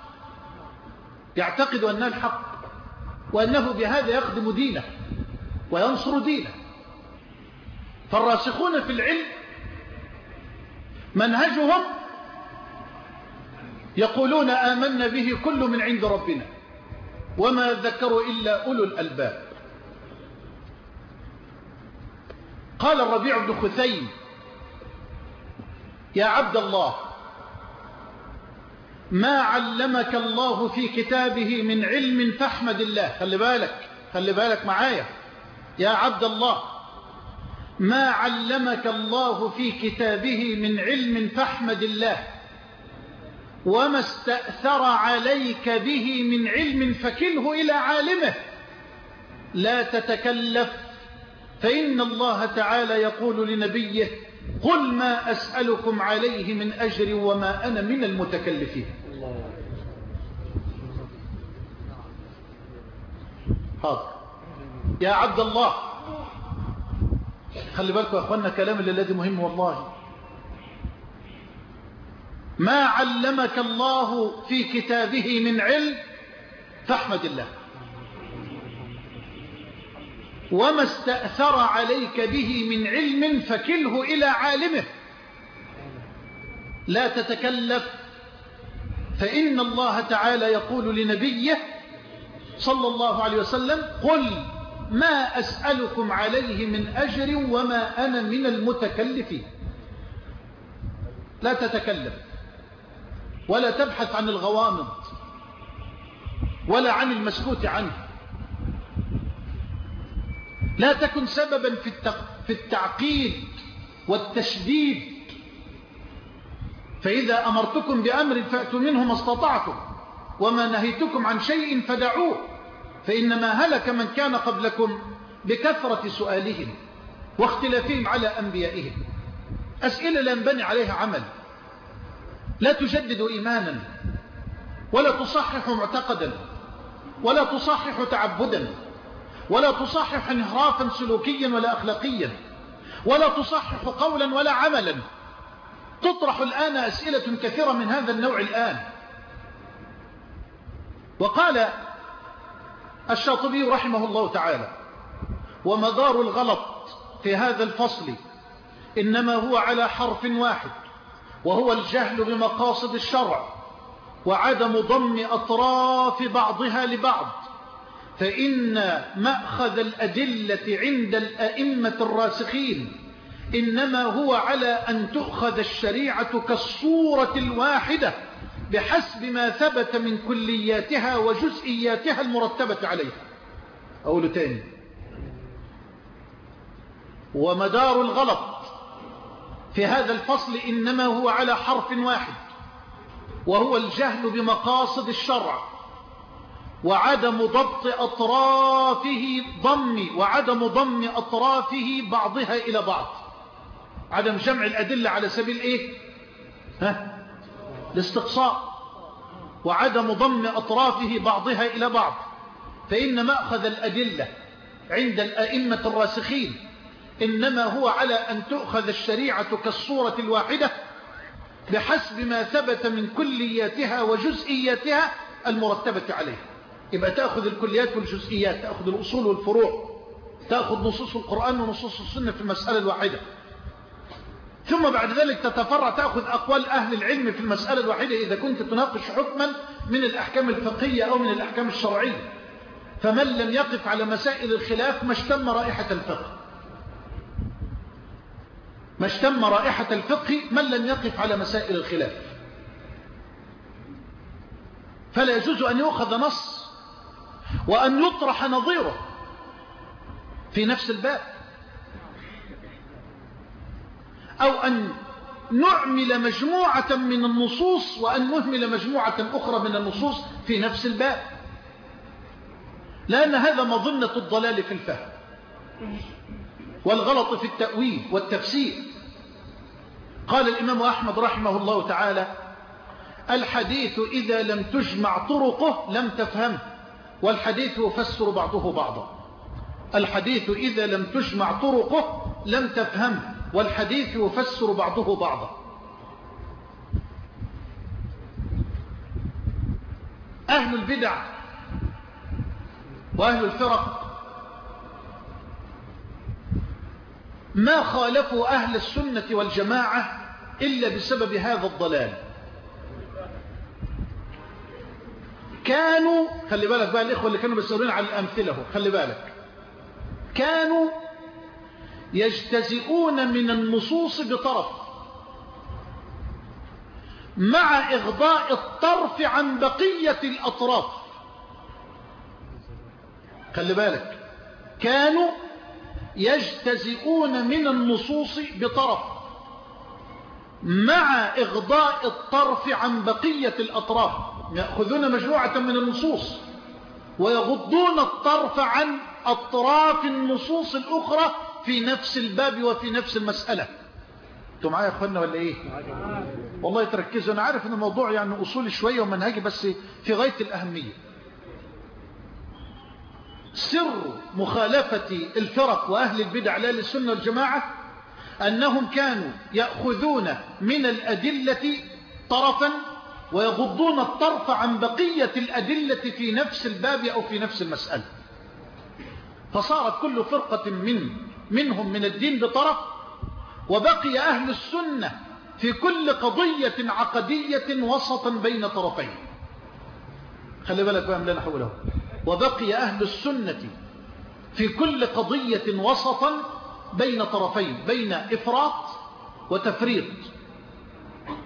يعتقد أنها الحق، وأنه بهذا يخدم دينه وينصر دينه. فالراسخون في العلم منهجهم يقولون آمنا به كل من عند ربنا وما ذكروا إلا أولو الألباب. قال الربيع بن خثيم: يا عبد الله، ما علمك الله في كتابه من علم فاحمد الله. خلي بالك، خلي بالك معايا يا عبد الله، ما علمك الله في كتابه من علم فاحمد الله، وما استأثر عليك به من علم فكله إلى عالمه، لا تتكلف، فإن الله تعالى يقول لنبيه: قل ما أسألكم عليه من أجر وما أنا من المتكلفين. حاضر يا عبد الله. خلي بالكم يا أخوانا، كلام الذي مهم والله. ما علمك الله في كتابه من علم فاحمد الله، وما استأثر عليك به من علم فكله إلى عالمه، لا تتكلف، فإن الله تعالى يقول لنبيه صلى الله عليه وسلم: قل ما أسألكم عليه من أجر وما أنا من المتكلفين. لا تتكلم ولا تبحث عن الغوامض ولا عن المسكوت عنه. لا تكن سببا في التعقيد والتشديد. فإذا أمرتكم بأمر فأتوا منه ما استطعتم وما نهيتكم عن شيء فدعوه، فإنما هلك من كان قبلكم بكثرة سؤالهم واختلافهم على أنبيائهم. أسئلة لا ينبني عليها عمل، لا تجدد إيمانا ولا تصحح معتقدا ولا تصحح تعبدا ولا تصحح انحرافا سلوكيا ولا أخلاقيا ولا تصحح قولا ولا عملا. تطرح الآن أسئلة كثيرة من هذا النوع الآن. وقال الشاطبي رحمه الله تعالى: ومدار الغلط في هذا الفصل إنما هو على حرف واحد، وهو الجهل بمقاصد الشرع وعدم ضم أطراف بعضها لبعض، فإن مأخذ الأدلة عند الأئمة الراسخين إنما هو على أن تؤخذ الشريعة كالصورة الواحدة بحسب ما ثبت من كلياتها وجزئياتها المرتبة عليها. أقول تاني: ومدار الغلط في هذا الفصل إنما هو على حرف واحد، وهو الجهل بمقاصد الشرع وعدم ضبط أطرافه ضم وعدم ضم أطرافه بعضها إلى بعض. عدم جمع الأدلة على سبيل إيه؟ ها؟ الاستقصاء. وعدم ضم أطرافه بعضها إلى بعض، فإن مأخذ الأدلة عند الأئمة الراسخين إنما هو على أن تؤخذ الشريعة كالصورة الواحدة بحسب ما ثبت من كلياتها وجزئياتها المرتبة عليها. يبقى تأخذ الكليات والجزئيات، تأخذ الأصول والفروع، تأخذ نصوص القرآن ونصوص السنة في المسألة الواحدة، ثم بعد ذلك تتفرع تأخذ أقوال أهل العلم في المسألة الواحدة إذا كنت تناقش حكما من الأحكام الفقهية أو من الأحكام الشرعية. فمن لم يقف على مسائل الخلاف ما اشتم رائحة الفقه، ما اشتم رائحة الفقه من لم يقف على مسائل الخلاف. فلا يجوز أن يؤخذ نص وأن يطرح نظيره في نفس الباب، أو أن نعمل مجموعة من النصوص وأن نهمل مجموعة أخرى من النصوص في نفس الباب، لأن هذا مظنة الضلال في الفهم والغلط في التأويل والتفسير. قال الإمام أحمد رحمه الله تعالى: الحديث إذا لم تجمع طرقه لم تفهمه، والحديث يفسر بعضه بعضا. الحديث إذا لم تجمع طرقه لم تفهمه، والحديث يفسر بعضه بعضا. أهل البدع وأهل الفرق ما خالفوا أهل السنة والجماعة إلا بسبب هذا الضلال. كانوا، خلي بالك بقى الإخوة اللي كانوا بيسألون على الأمثلة، خلي بالك، كانوا يجتزئون من النصوص بطرف مع إغضاء الطرف عن بقية الأطراف. خلي بالك، كانوا يجتزئون من النصوص بطرف مع إغضاء الطرف عن بقية الأطراف. يأخذون مجموعة من النصوص ويغضون الطرف عن أطراف النصوص الأخرى في نفس الباب وفي نفس المسألة. انتوا معايا يا أخوانا ولا إيه؟ والله تركزوا. أنا عارف أن الموضوع يعني أصولي شوية ومنهجي، بس في غاية الأهمية. سر مخالفة الفرق وأهل البدع لا للسنة والجماعة أنهم كانوا يأخذون من الأدلة طرفا ويغضون الطرف عن بقية الأدلة في نفس الباب أو في نفس المسألة. فصارت كل فرقة من منهم من الدين بطرف، وبقي أهل السنة في كل قضية عقدية وسطا بين طرفين. خلي بالك بقى من اللي أنا حوله. وبقي أهل السنة في كل قضية وسطا بين طرفين، بين إفراط وتفريط.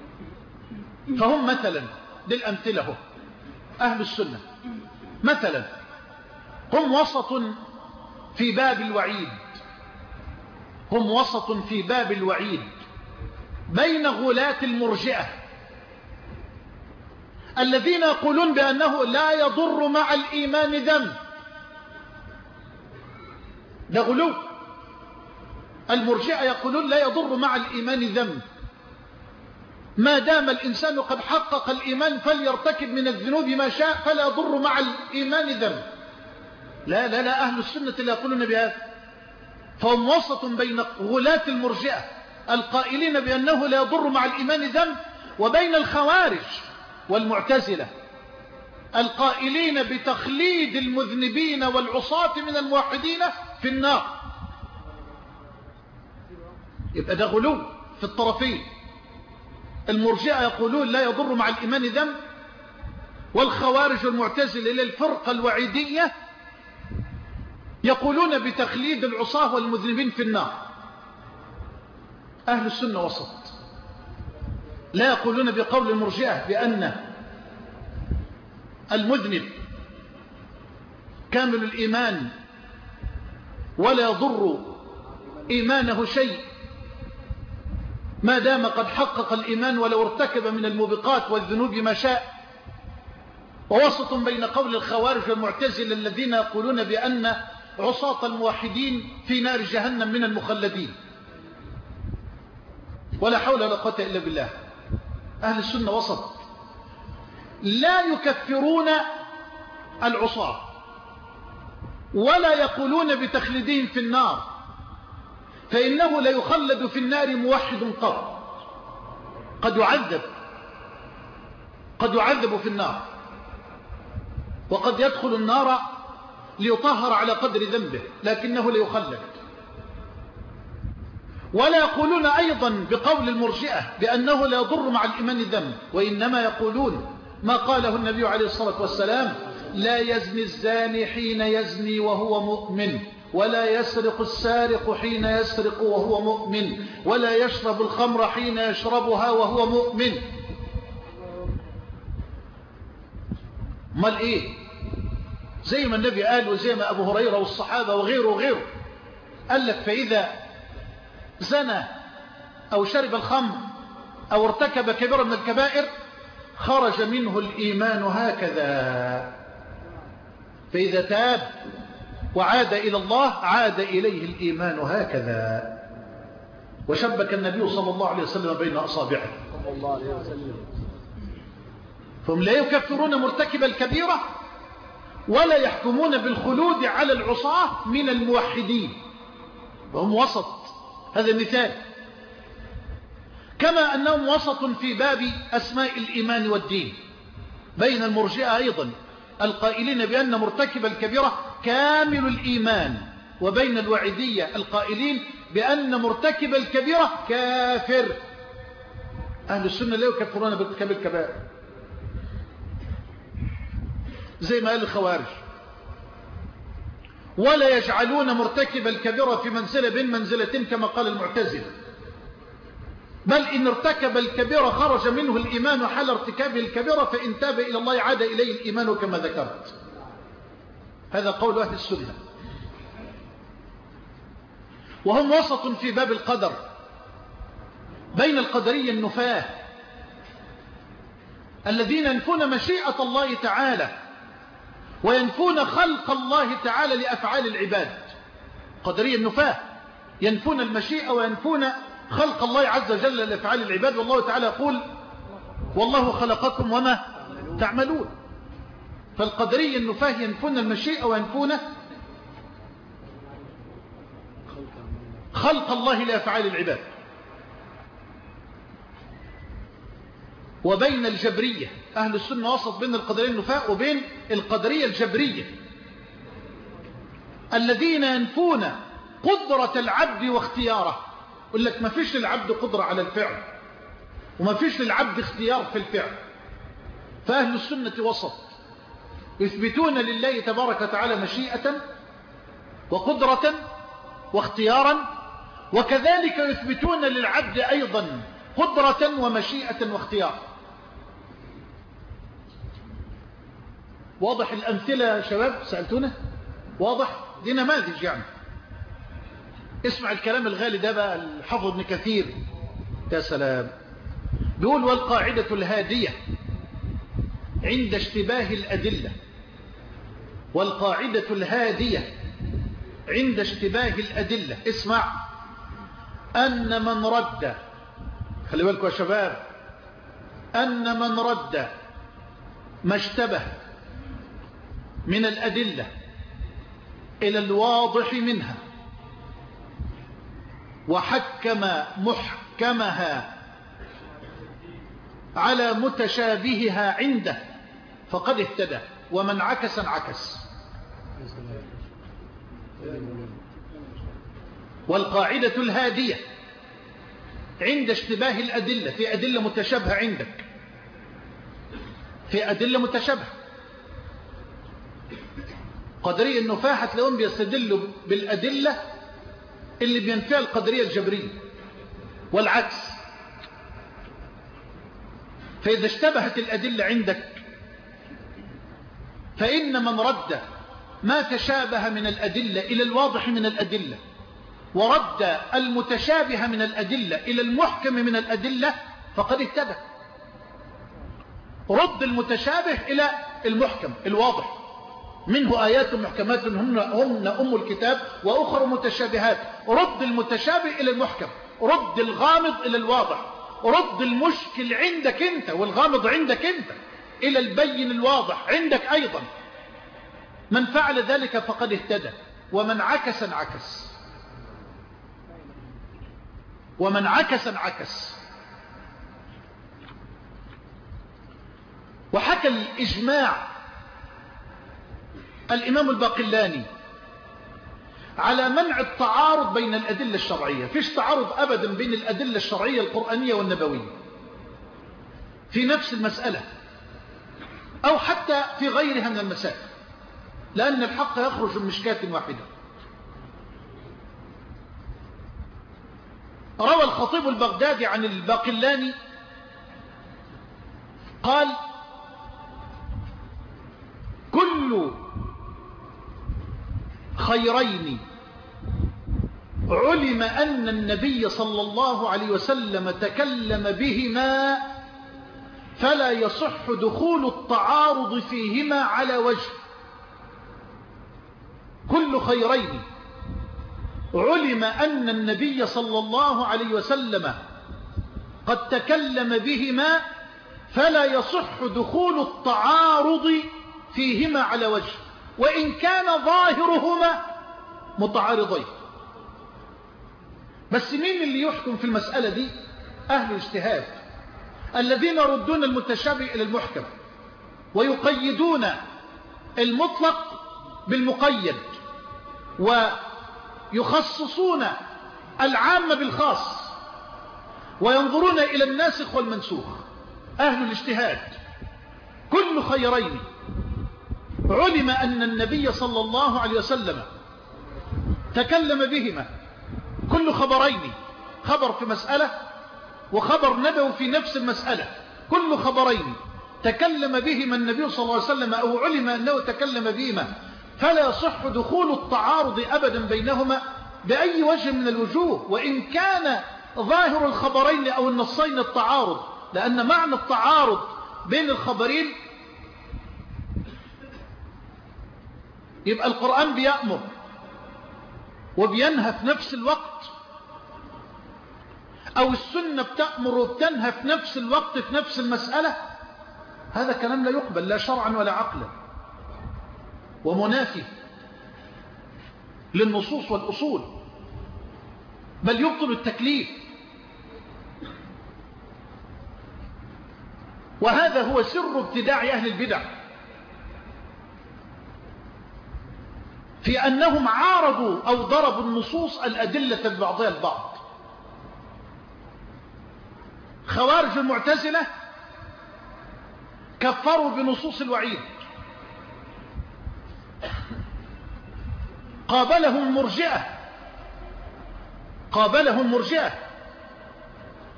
فهم مثلا للأمثلة هم أهل السنة مثلا هم وسط في باب الوعيد هم وسط في باب الوعيد بين غلاة المرجئة الذين يقولون بأنه لا يضر مع الإيمان ذنب. ده غلو. المرجئة يقولون لا يضر مع الإيمان ذنب، ما دام الإنسان قد حقق الإيمان فليرتكب من الذنوب ما شاء فلا يضر مع الإيمان ذنب. لا لا لا أهل السنة لا يقولون بهذا. فهم وسط بين غلاة المرجئة القائلين بأنه لا يضر مع الإيمان ذنب وبين الخوارج والمعتزلة القائلين بتخليد المذنبين والعصاة من الموحدين في النار. يبقى ده غلو في الطرفين. المرجئة يقولون لا يضر مع الإيمان ذنب، والخوارج والمعتزلة إلى الفرقة الوعيدية يقولون بتخليد العصاة والمذنبين في النار. أهل السنة وسط، لا يقولون بقول المرجئة بأن المذنب كامل الإيمان ولا يضر إيمانه شيء ما دام قد حقق الإيمان ولو ارتكب من الموبقات والذنوب ما شاء. ووسط بين قول الخوارج والمعتزلة الذين يقولون بأن عصاة الموحدين في نار جهنم من المخلدين. ولا حول ولا قوة إلا بالله. أهل السنة وسط، لا يكفرون العصاة ولا يقولون بتخليدهم في النار، فإنه لا يخلد في النار موحد قط. قد يعذب قد يعذب في النار، وقد يدخل النار ليطهر على قدر ذنبه، لكنه لا يخلد. ولا يقولون أيضا بقول المرجئة بأنه لا يضر مع الإيمان ذنب، وإنما يقولون ما قاله النبي عليه الصلاة والسلام: لا يزني الزاني حين يزني وهو مؤمن، ولا يسرق السارق حين يسرق وهو مؤمن، ولا يشرب الخمر حين يشربها وهو مؤمن. مال ايه؟ زي ما النبي قال وزي ما أبو هريرة والصحابة وغيره وغيره قال لك: فإذا زنى أو شرب الخمر أو ارتكب كبيرة من الكبائر خرج منه الإيمان هكذا، فإذا تاب وعاد إلى الله عاد إليه الإيمان هكذا. وشبك النبي صلى الله عليه وسلم بين أصابعه. فهم لا يكفرون مرتكب الكبيرة ولا يحكمون بالخلود على العصاة من الموحدين، وهم وسط. هذا مثال. كما أنهم وسط في باب أسماء الإيمان والدين بين المرجئة أيضا القائلين بأن مرتكب الكبيرة كامل الإيمان، وبين الوعيدية القائلين بأن مرتكب الكبيرة كافر. أهل السنة لا يكفرون بارتكاب الكبائر زي ما قال الخوارج، ولا يجعلون مرتكب الكبيرة في منزلة بين منزلتين كما قال المعتزلة، بل إن ارتكب الكبيرة خرج منه الإيمان حال ارتكابه الكبيرة، فإن تاب إلى الله عاد إليه الإيمان كما ذكرت. هذا قول أهل السنة. وهم وسط في باب القدر بين القدرية النفاة الذين ينفون مشيئة الله تعالى وينفون خلق الله تعالى لأفعال العباد. قدرية النفاة ينفون المشيئة وينفون خلق الله عز وجل لأفعال العباد، والله تعالى يقول: والله خلقكم وما تعملون. فالقدرية النفاة ينفون المشيئة وينفون خلق الله لأفعال العباد. وبين الجبرية أهل السنة وسط بين القدرية النفاة وبين القدرية الجبرية الذين ينفون قدرة العبد واختياره. يقول لك ما فيش للعبد قدرة على الفعل وما فيش للعبد اختيار في الفعل. فأهل السنة وسط، يثبتون لله تبارك وتعالى مشيئة وقدرة واختيارا، وكذلك يثبتون للعبد أيضا قدرة ومشيئة واختيار. واضح الأمثلة يا شباب؟ سألتونا واضح؟ دي نماذج يعني. اسمع الكلام الغالي ده بقى الحافظ ابن كثير، يا سلام. بيقول والقاعدة الهادية عند اشتباه الأدلة، والقاعدة الهادية عند اشتباه الأدلة، اسمع، أن من رد، خلي بالكم يا شباب، أن من رد ما اشتبه من الأدلة إلى الواضح منها وحكم محكمها على متشابهها عنده فقد اهتدى، ومن عكس انعكس. والقاعدة الهادية عند اشتباه الأدلة، في أدلة متشابهة عندك، في أدلة متشابهة. قدرية النفاة هتلاقيهم بيستدلوا بالأدلة اللي بينفيها القدرية الجبرية والعكس. فإذا اشتبهت الأدلة عندك فإن من رد ما تشابه من الأدلة إلى الواضح من الأدلة ورد المتشابه من الأدلة إلى المحكم من الأدلة فقد اهتدى. رد المتشابه إلى المحكم الواضح، منه آيات محكمات هن, هن أم الكتاب وأخر متشابهات. رد المتشابه إلى المحكم، رد الغامض إلى الواضح، رد المشكل عندك أنت والغامض عندك أنت إلى البين الواضح عندك أيضا. من فعل ذلك فقد اهتدى، ومن عكس انعكس، ومن عكس انعكس. وحكى الإجماع الإمام الباقلاني على منع التعارض بين الأدلة الشرعية. فيش تعارض أبدا بين الأدلة الشرعية القرآنية والنبوية في نفس المسألة أو حتى في غيرها من المسائل، لأن الحق يخرج من مشكاة واحدة. روى الخطيب البغدادي عن الباقلاني قال كل خيرين علم أن النبي صلى الله عليه وسلم تكلم بهما فلا يصح دخول التعارض فيهما على وجه. كل خيرين علم أن النبي صلى الله عليه وسلم قد تكلم بهما فلا يصح دخول التعارض فيهما على وجه، وإن كان ظاهرهما متعارضين. بس مين اللي يحكم في المسألة دي؟ أهل الاجتهاد الذين يردون المتشابه إلى المحكم ويقيدون المطلق بالمقيد ويخصصون العام بالخاص وينظرون إلى الناسخ والمنسوخ. أهل الاجتهاد كل خيرين علم أن النبي صلى الله عليه وسلم تكلم بهما، كل خبرين، خبر في مسألة وخبر نبوي في نفس المسألة، كل خبرين تكلم بهما النبي صلى الله عليه وسلم أو علم أنه تكلم بهما فلا يصح دخول التعارض أبدا بينهما بأي وجه من الوجوه، وإن كان ظاهر الخبرين أو النصين التعارض، لأن معنى التعارض بين الخبرين يبقى القرآن بيأمر وبينهى في نفس الوقت، أو السنة بتأمر وبتنهى في نفس الوقت في نفس المسألة. هذا كلام لا يقبل لا شرعا ولا عقلا، ومنافي للنصوص والأصول، بل يبطل التكليف. وهذا هو سر ابتداع أهل البدع، في أنهم عارضوا أو ضربوا النصوص الأدلة ببعضها البعض. خوارج المعتزلة كفروا بنصوص الوعيد، قابلهم مرجئة قابلهم مرجئة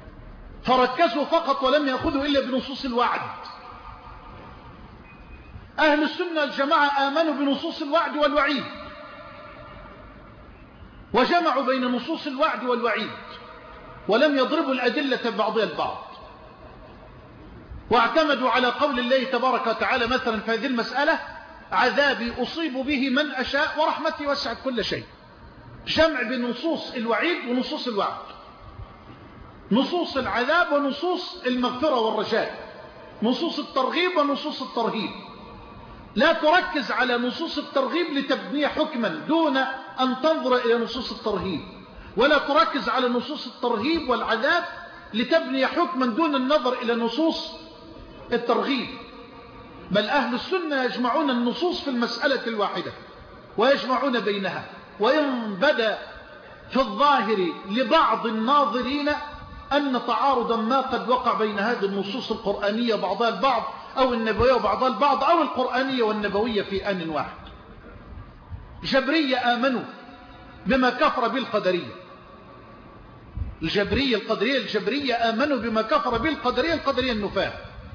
فركزوا فقط ولم يأخذوا إلا بنصوص الوعد. أهل السنة والجماعة آمنوا بنصوص الوعد والوعيد، وجمعوا بين نصوص الوعد والوعيد، ولم يضربوا الأدلة ببعضها البعض، واعتمدوا على قول الله تبارك وتعالى مثلا في هذه المسألة: عذابي أصيب به من أشاء ورحمتي وسعت كل شيء. جمع بين نصوص الوعيد ونصوص الوعد، نصوص العذاب ونصوص المغفرة والرجاء، نصوص الترغيب ونصوص الترهيب. لا تركز على نصوص الترغيب لتبني حكما دون أن تنظر إلى نصوص الترهيب، ولا تركز على نصوص الترهيب والعذاب لتبني حكما دون النظر إلى نصوص الترغيب. بل أهل السنة يجمعون النصوص في المسألة الواحدة ويجمعون بينها، وإن بدا في الظاهر لبعض الناظرين أن تعارضا ما قد وقع بين هذه النصوص القرآنية بعضها البعض، أو النبوية وبعضها البعض، أو القرآنية والنبوية في آن واحد. جبرية آمنوا بما كفر بالقدرية، الجبرية القدرية الجبرية آمنوا بما كفر بالقدرية القدرية النفاة.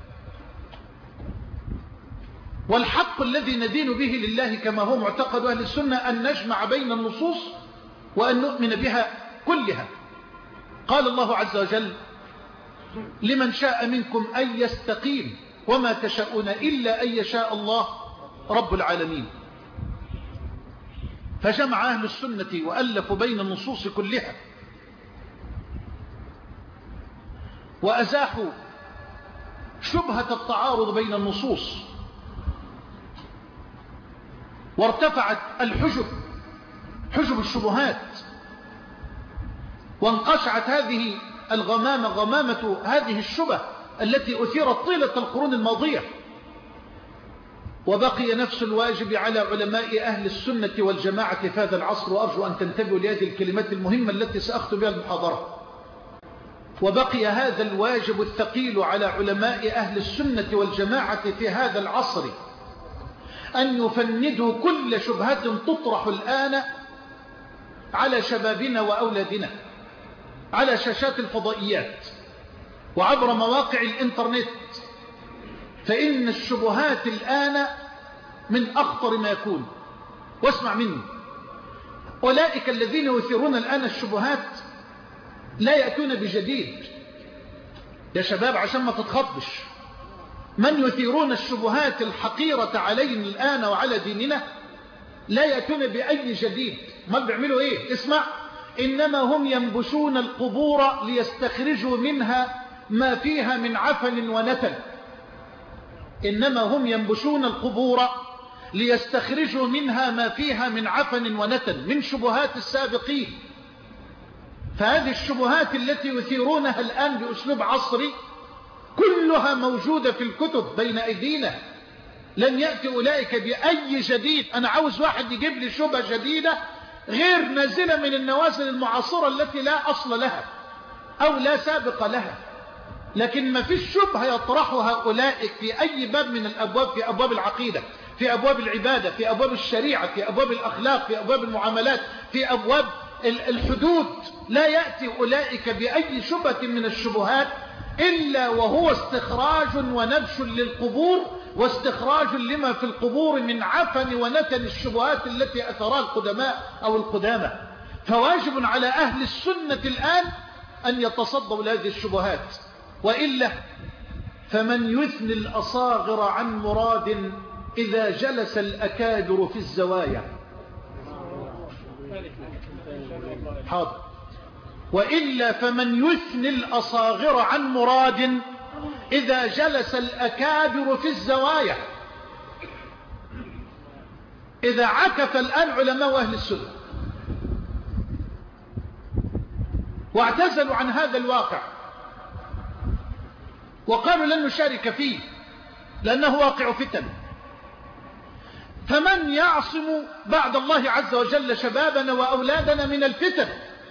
والحق الذي ندين به لله كما هو معتقد أهل السنة أن نجمع بين النصوص وأن نؤمن بها كلها. قال الله عز وجل: لمن شاء منكم أن يستقيم وما تشاءون إلا أن يشاء الله رب العالمين. فجمع أهل السنة وألفوا بين النصوص كلها، وأزاحوا شبهة التعارض بين النصوص، وارتفعت الحجب حجب الشبهات، وانقشعت هذه الغمامة غمامة هذه الشبه التي أثيرت طيلة القرون الماضية. وبقي نفس الواجب على علماء أهل السنة والجماعة في هذا العصر، وأرجو أن تنتبهوا لهذه الكلمات المهمة التي سأختم بها المحاضرة. وبقي هذا الواجب الثقيل على علماء أهل السنة والجماعة في هذا العصر، أن يفندوا كل شبهة تطرح الآن على شبابنا وأولادنا على شاشات الفضائيات وعبر مواقع الإنترنت. فإن الشبهات الآن من أخطر ما يكون. واسمع مني، أولئك الذين يثيرون الآن الشبهات لا يأتون بجديد يا شباب، عشان ما تتخطبش. من يثيرون الشبهات الحقيرة علينا الآن وعلى ديننا لا يأتون بأي جديد. ما بيعملوا إيه؟ اسمع: إنما هم ينبشون القبور ليستخرجوا منها ما فيها من عفن ونتن. إنما هم ينبشون القبور ليستخرجوا منها ما فيها من عفن ونتن من شبهات السابقين. فهذه الشبهات التي يثيرونها الآن بأسلوب عصري كلها موجودة في الكتب بين أيدينا. لن يأتي أولئك بأي جديد. أنا عاوز واحد يجيب لي شبهة جديدة غير نازلة من النوازل المعاصرة التي لا أصل لها أو لا سابق لها. لكن ما فيش شبهة يطرحها هؤلاء في أي باب من الأبواب، في أبواب العقيدة، في أبواب العبادة، في أبواب الشريعة، في أبواب الأخلاق، في أبواب المعاملات، في أبواب الحدود. لا يأتي أولئك بأي شبهة من الشبهات إلا وهو استخراج ونبش للقبور، واستخراج لما في القبور من عفن ونتن الشبهات التي أثرها القدماء أو القدامى. فواجب على أهل السنة الآن أن يتصدوا لهذه الشبهات، وإلا فمن يثني الأصاغر عن مراد إذا جلس الأكابر في الزوايا. حاضر. وإلا فمن يثني الأصاغر عن مراد إذا جلس الأكابر في الزوايا. إذا عكف الآن علماء أهل السنة واعتزلوا عن هذا الواقع وقالوا لن نشارك فيه لأنه واقع فتن، فمن يعصم بعد الله عز وجل شبابنا وأولادنا من الفتن؟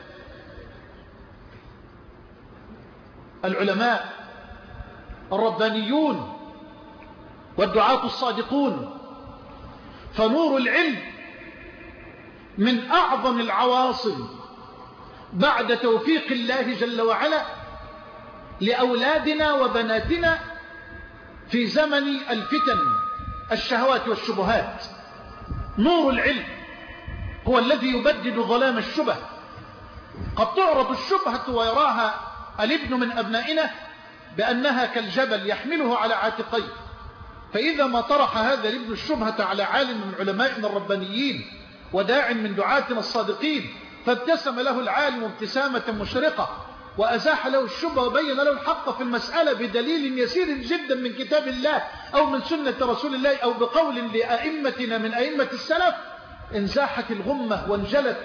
العلماء الربانيون والدعاة الصادقون. فنور العلم من أعظم العواصم بعد توفيق الله جل وعلا لأولادنا وبناتنا في زمن الفتن الشهوات والشبهات. نور العلم هو الذي يبدد ظلام الشبه. قد تعرض الشبهة ويراها الابن من أبنائنا بأنها كالجبل يحمله على عاتقيه، فإذا ما طرح هذا الابن الشبهة على عالم من علمائنا الربانيين وداع من دعاتنا الصادقين فابتسم له العالم ابتسامة مشرقة وأزاح له الشبهة وبين له الحق في المسألة بدليل يسير جدا من كتاب الله أو من سنة رسول الله أو بقول لأئمتنا من أئمة السلف، انزاحت الغمة وانجلت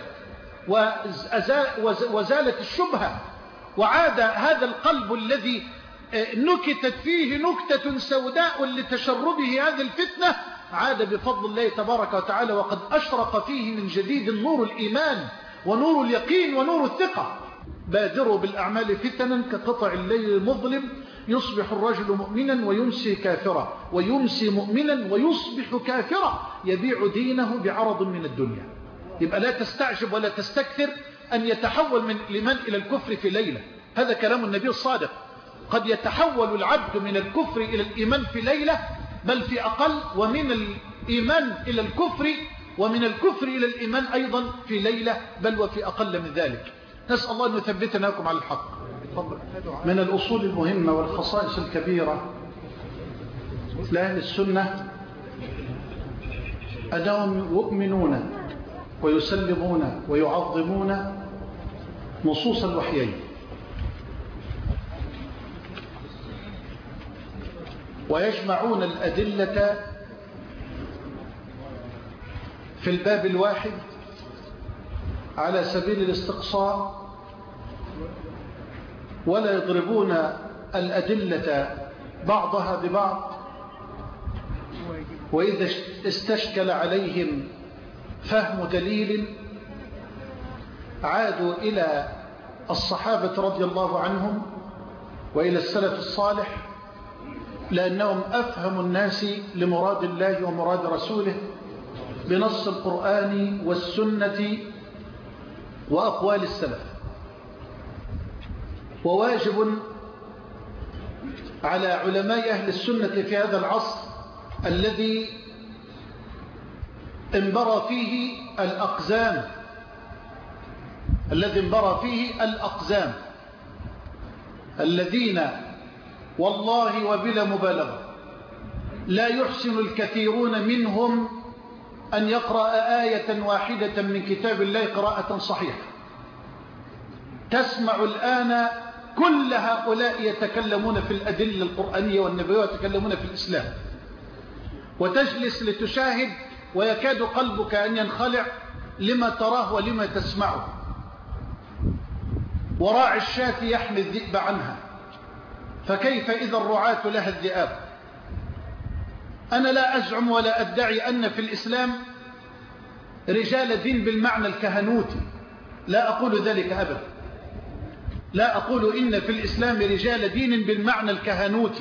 وزالت الشبهة، وعاد هذا القلب الذي نكتت فيه نكتة سوداء لتشربه هذه الفتنة عاد بفضل الله تبارك وتعالى وقد أشرق فيه من جديد نور الإيمان ونور اليقين ونور الثقة. بادروا بالأعمال فتنا كقطع الليل المظلم يصبح الرجل مؤمنا ويمسي كافرا ويمسي مؤمنا ويصبح كافرا يبيع دينه بعرض من الدنيا. يبقى لا تستعجب ولا تستكثر أن يتحول من الإيمان إلى الكفر في ليلة. هذا كلام النبي الصادق. قد يتحول العبد من الكفر إلى الإيمان في ليلة بل في أقل، ومن الإيمان إلى الكفر ومن الكفر إلى الإيمان أيضا في ليلة بل وفي أقل من ذلك. نسأل الله أن يثبتنا لكم على الحق. من الأصول المهمة والخصائص الكبيرة لأهل السنة أنهم يؤمنون ويسلمون ويعظمون نصوص الوحيين، ويجمعون الأدلة في الباب الواحد على سبيل الاستقصاء، ولا يضربون الأدلة بعضها ببعض، وإذا استشكل عليهم فهم دليل عادوا إلى الصحابة رضي الله عنهم وإلى السلف الصالح، لأنهم أفهم الناس لمراد الله ومراد رسوله بنص القرآن والسنة وأقوال السلف. وواجب على علماء أهل السنة في هذا العصر الذي انبرى فيه الأقزام الذي انبرى فيه الأقزام الذين والله وبلا مبالغة لا يحسن الكثيرون منهم أن يقرأ آية واحدة من كتاب الله قراءة صحيحة. تسمع الآن كل هؤلاء يتكلمون في الأدلة القرآنية والنبوية ويتكلمون في الإسلام، وتجلس لتشاهد ويكاد قلبك أن ينخلع لما تراه ولما تسمعه. وراعي الشاة يحمي الذئب عنها، فكيف إذا الرعاة لها الذئاب؟ أنا لا أزعم ولا أدعي أن في الإسلام رجال دين بالمعنى الكهنوتي، لا أقول ذلك أبدا، لا أقول إن في الإسلام رجال دين بالمعنى الكهنوتي،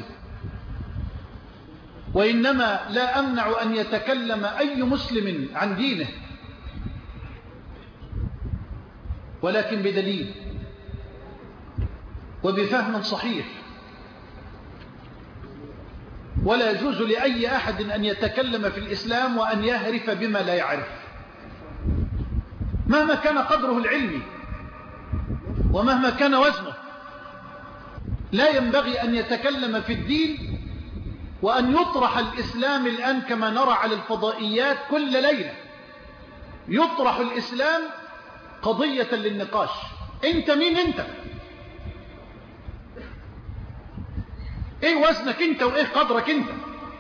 وإنما لا أمنع أن يتكلم أي مسلم عن دينه، ولكن بدليل وبفهم صحيح. ولا يجوز لأي أحد أن يتكلم في الإسلام وأن يهرف بما لا يعرف مهما كان قدره العلمي ومهما كان وزنه. لا ينبغي أن يتكلم في الدين وأن يطرح الإسلام الآن كما نرى على الفضائيات كل ليلة، يطرح الإسلام قضية للنقاش. أنت مين؟ أنت ايه وزنك انت وايه قدرك انت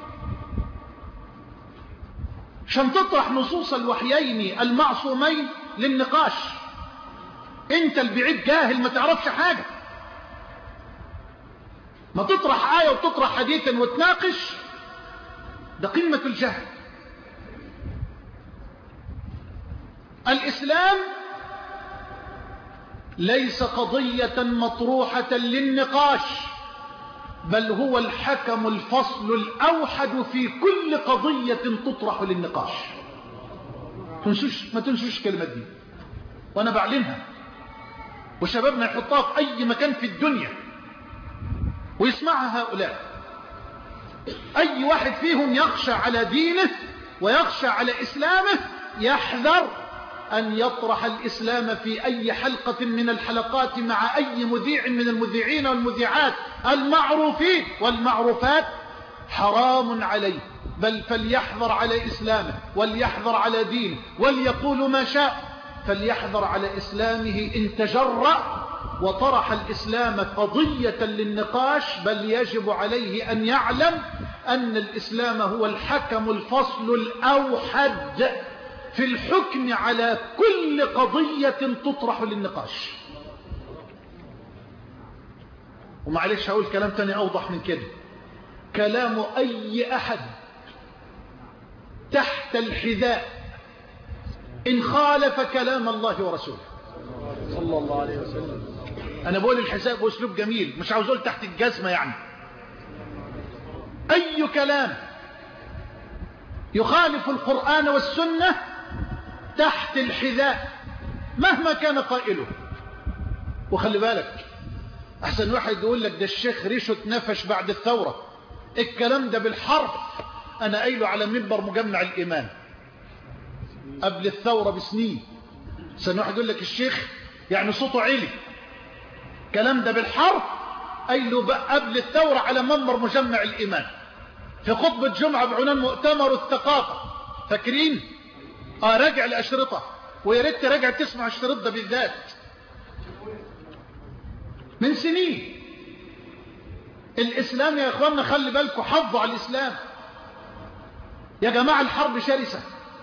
عشان تطرح نصوص الوحيين المعصومين للنقاش؟ انت البعيد جاهل ما تعرفش حاجة، ما تطرح آية وتطرح حديثا وتناقش، ده قمة الجهل. الإسلام ليس قضية مطروحة للنقاش، بل هو الحكم الفصل الأوحد في كل قضية تطرح للنقاش. تنسوش ما تنسوش كلمة دي، وأنا بعلمها وشبابنا يحطها في أي مكان في الدنيا ويسمعها هؤلاء. أي واحد فيهم يخشى على دينه ويخشى على إسلامه يحذر أن يطرح الإسلام في أي حلقة من الحلقات مع أي مذيع من المذيعين والمذيعات المعروفين والمعروفات. حرام عليه، بل فليحذر على إسلامه وليحذر على دينه وليقول ما شاء، فليحذر على إسلامه إن تجرأ وطرح الإسلام قضية للنقاش. بل يجب عليه أن يعلم أن الإسلام هو الحكم الفصل الأوحد في الحكم على كل قضية تطرح للنقاش. ومعلش هقول كلام تاني أوضح من كده. كلام أي أحد تحت الحذاء إن خالف كلام الله ورسوله صلى الله عليه وسلم، أنا بقول الحذاء بأسلوب جميل، مش عاوز أقول تحت الجزمة يعني، أي كلام يخالف القرآن والسنة تحت الحذاء مهما كان قائله. وخلي بالك، أحسن واحد يقول لك ده الشيخ ريشه اتنفش بعد الثورة، الكلام ده بالحرف أنا قايله على منبر مجمع الإيمان قبل الثورة بسنين. أحسن واحد يقول لك الشيخ يعني صوته عالي، الكلام ده بالحرف قايله قبل الثورة على منبر مجمع الإيمان في خطبة جمعة بعنوان مؤتمر الثقافة. فاكرين؟ اه راجع الأشرطة، ويا ريت تراجع تسمع الشريط ده بالذات من سنين. الإسلام يا إخواننا خلي بالكم، حافظوا على الإسلام يا جماعة. الحرب شرسة،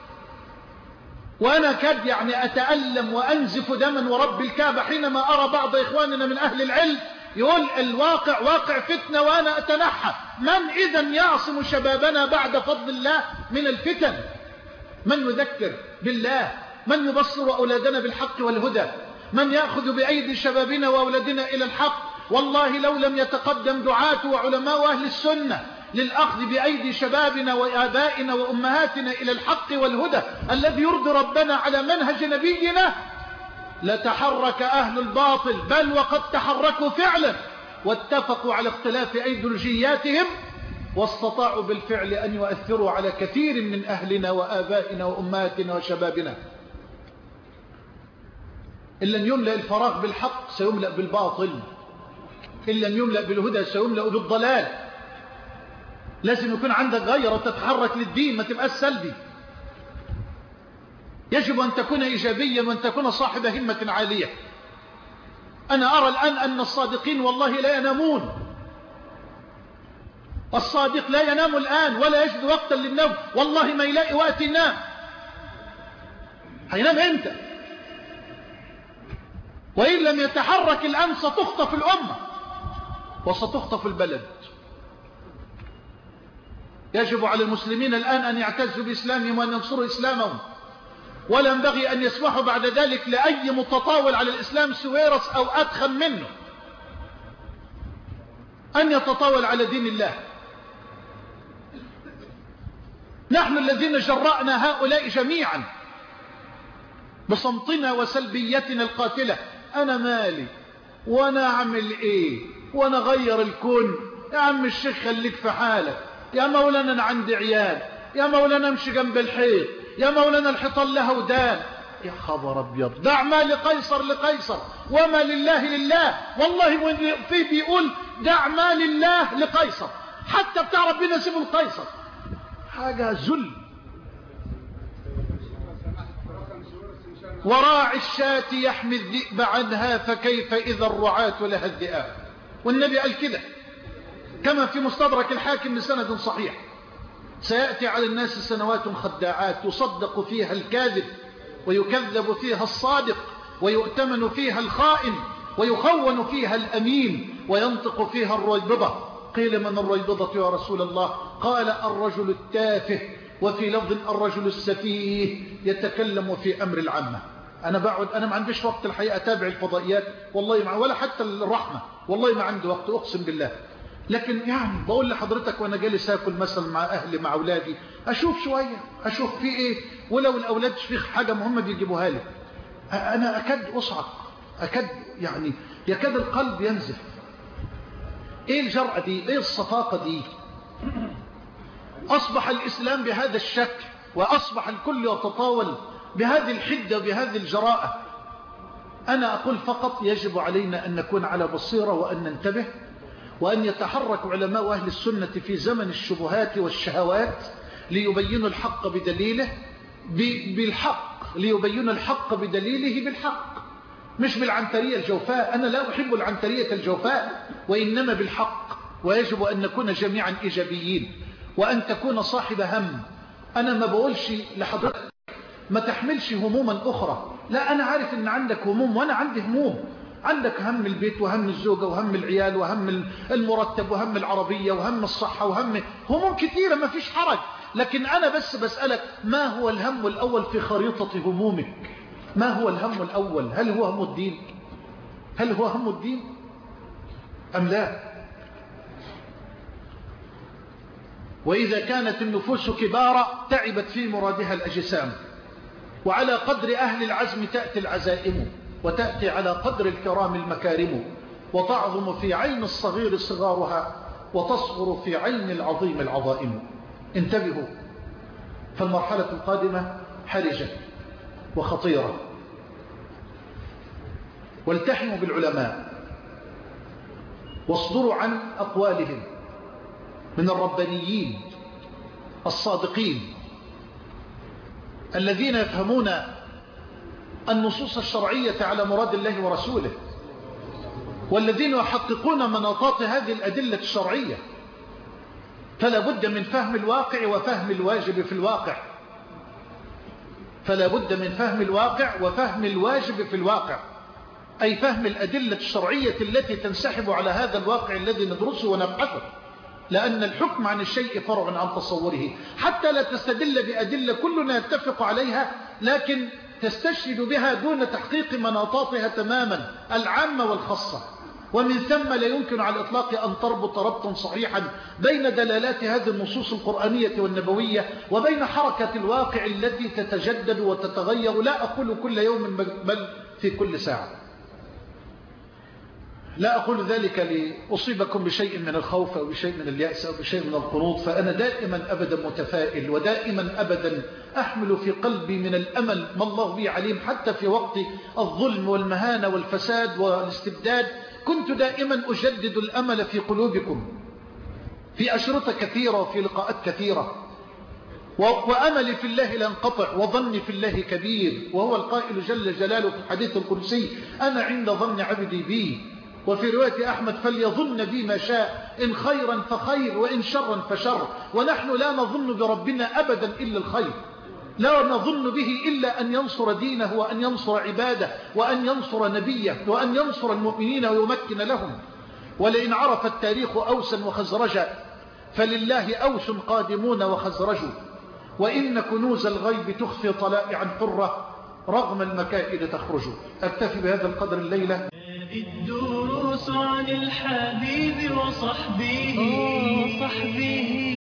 وأنا كاد يعني أتألم وأنزف دما ورب الكعبة حينما أرى بعض إخواننا من أهل العلم يقول الواقع واقع فتنة وأنا أتنحى. من إذن يعصم شبابنا بعد فضل الله من الفتن؟ من يذكر بالله؟ من يبصر أولادنا بالحق والهدى؟ من يأخذ بأيدي شبابنا وأولادنا إلى الحق؟ والله لو لم يتقدم دعاة وعلماء أهل السنة للأخذ بأيدي شبابنا وآبائنا وأمهاتنا إلى الحق والهدى الذي يرضي ربنا على منهج نبينا لتحرك أهل الباطل، بل وقد تحركوا فعلا واتفقوا على اختلاف أيديولوجياتهم واستطاعوا بالفعل أن يؤثروا على كثير من أهلنا وآبائنا وأمهاتنا وشبابنا. إن لم يملأ الفراغ بالحق سيملأ بالباطل، إن لم يملأ بالهدى سيملأ بالضلال. لازم يكون عندك غيرة وتتحرك للدين، ما تبقاش سلبي. يجب أن تكون إيجابيا وأن تكون صاحب همة عالية. أنا أرى الآن أن الصادقين والله لا ينامون. الصادق لا ينام الآن ولا يجد وقتا للنوم، والله ما يلاقي وقت ينام. هينام امتى؟ وإن لم يتحرك الآن ستخطف الأمة وستخطف البلد. يجب على المسلمين الآن أن يعتزوا بإسلامهم وأن ينصروا إسلامهم، ولا ينبغي أن يسمحوا بعد ذلك لأي متطاول على الإسلام سويرس أو أدخن منه أن يتطاول على دين الله. نحن الذين جرأنا هؤلاء جميعا بصمتنا وسلبيتنا القاتلة. أنا مالي وأنا أعمل إيه وأنا غير الكون؟ يا عم الشيخ خليك في حالك، يا مولانا أنا عندي عيال، يا مولانا امشي جنب الحيط، يا مولانا الحيطان لها ودان. يا خبر أبيض، دع ما لقيصر لقيصر وما لله لله. والله فيه بيقول دع ما لله لقيصر، حتى بتاع ربنا سيبه القيصر. حاجة ذل. وراعي الشاة يحمي الذئب عنها فكيف إذا الرعاة لها الذئاب. والنبي قال كده كما في مستدرك الحاكم بسند صحيح: سيأتي على الناس سنوات خداعات يصدق فيها الكاذب ويكذب فيها الصادق ويؤتمن فيها الخائن ويخون فيها الأمين وينطق فيها الرويبضة. قيل من الرويبضة يا رسول الله؟ قال الرجل التافه، وفي لفظ الرجل السفيه يتكلم في أمر العامة. أنا بقعد، أنا ما عنديش وقت الحقيقة أتابع الفضائيات والله، مع ولا حتى الرحمة والله ما عندي وقت أقسم بالله. لكن يعني بقول لحضرتك وأنا جالس أكل مثلا مع أهلي مع أولادي أشوف شوية، أشوف في إيه، ولو الأولاد في حاجة مهمة بيجيبوها لي أنا أكاد أصعق، أكاد يعني يكاد القلب ينزف. إيه الجرأة دي؟ إيه الصفاقة دي؟ أصبح الإسلام بهذا الشكل، وأصبح الكل يتطاول بهذه الحدة وبهذه الجراءة. أنا أقول فقط يجب علينا أن نكون على بصيرة وأن ننتبه، وأن يتحرك علماء أهل السنة في زمن الشبهات والشهوات ليبينوا الحق بدليله بالحق، ليبينوا الحق بدليله بالحق، مش بالعنترية الجوفاء. أنا لا أحب العنترية الجوفاء، وإنما بالحق. ويجب أن نكون جميعا إيجابيين، وأن تكون صاحب هم. أنا ما بقولش لحضرتك ما تحملش هموما أخرى، لا، أنا عارف أن عندك هموم وأنا عندي هموم. عندك هم البيت وهم الزوجة وهم العيال وهم المرتب وهم العربية وهم الصحة وهم هموم كثيرة، ما فيش حرج. لكن أنا بس بسألك، ما هو الهم الأول في خريطة همومك؟ ما هو الهم الأول؟ هل هو هم الدين؟ هل هو هم الدين أم لا؟ وإذا كانت النفوس كبارة تعبت في مرادها الأجسام، وعلى قدر أهل العزم تأتي العزائم، وتأتي على قدر الكرام المكارم، وتعظم في عين الصغير صغارها، وتصغر في عين العظيم العظائم. انتبهوا، فالمرحلة القادمة حرجة وخطيرة. والتحموا بالعلماء، واصدروا عن أقوالهم من الربانيين الصادقين الذين يفهمون النصوص الشرعية على مراد الله ورسوله، والذين يحققون مناطات هذه الأدلة الشرعية. فلا بد من فهم الواقع وفهم الواجب في الواقع، فلا بد من فهم الواقع وفهم الواجب في الواقع، أي فهم الأدلة الشرعية التي تنسحب على هذا الواقع الذي ندرسه ونبحثه، لأن الحكم عن الشيء فرع عن تصوره. حتى لا تستدل بأدلة كلنا يتفق عليها، لكن تستشهد بها دون تحقيق مناطاتها تماما العامة والخاصة. ومن ثم لا يمكن على الإطلاق أن تربط ربطا صحيحا بين دلالات هذه النصوص القرآنية والنبوية وبين حركة الواقع التي تتجدد وتتغير، لا أقول كل يوم بل في كل ساعة. لا أقول ذلك لأصيبكم بشيء من الخوف أو بشيء من اليأس أو بشيء من القنوط، فأنا دائما أبدا متفائل، ودائما أبدا أحمل في قلبي من الأمل ما الله به عليم. حتى في وقت الظلم والمهانة والفساد والاستبداد كنت دائما أجدد الأمل في قلوبكم في أشرطة كثيرة وفي لقاءات كثيرة. وأملي في الله لا ينقطع، وظني في الله كبير، وهو القائل جل جلاله في الحديث القدسي: أنا عند ظن عبدي بي. وفي رواية أحمد: فليظن بي ما شاء، إن خيرا فخير وإن شرا فشر. ونحن لا نظن بربنا أبدا إلا الخير، لا نظن به إلا أن ينصر دينه وأن ينصر عباده وأن ينصر نبيه وأن ينصر المؤمنين ويمكن لهم. ولئن عرف التاريخ أوسا وخزرجا فلله أوس قادمون وخزرج، وإن كنوز الغيب تخفي طلائعا حرة رغم المكائد تخرج. أكتفي بهذا القدر الليلة. الدروس عن الحبيب وصحبه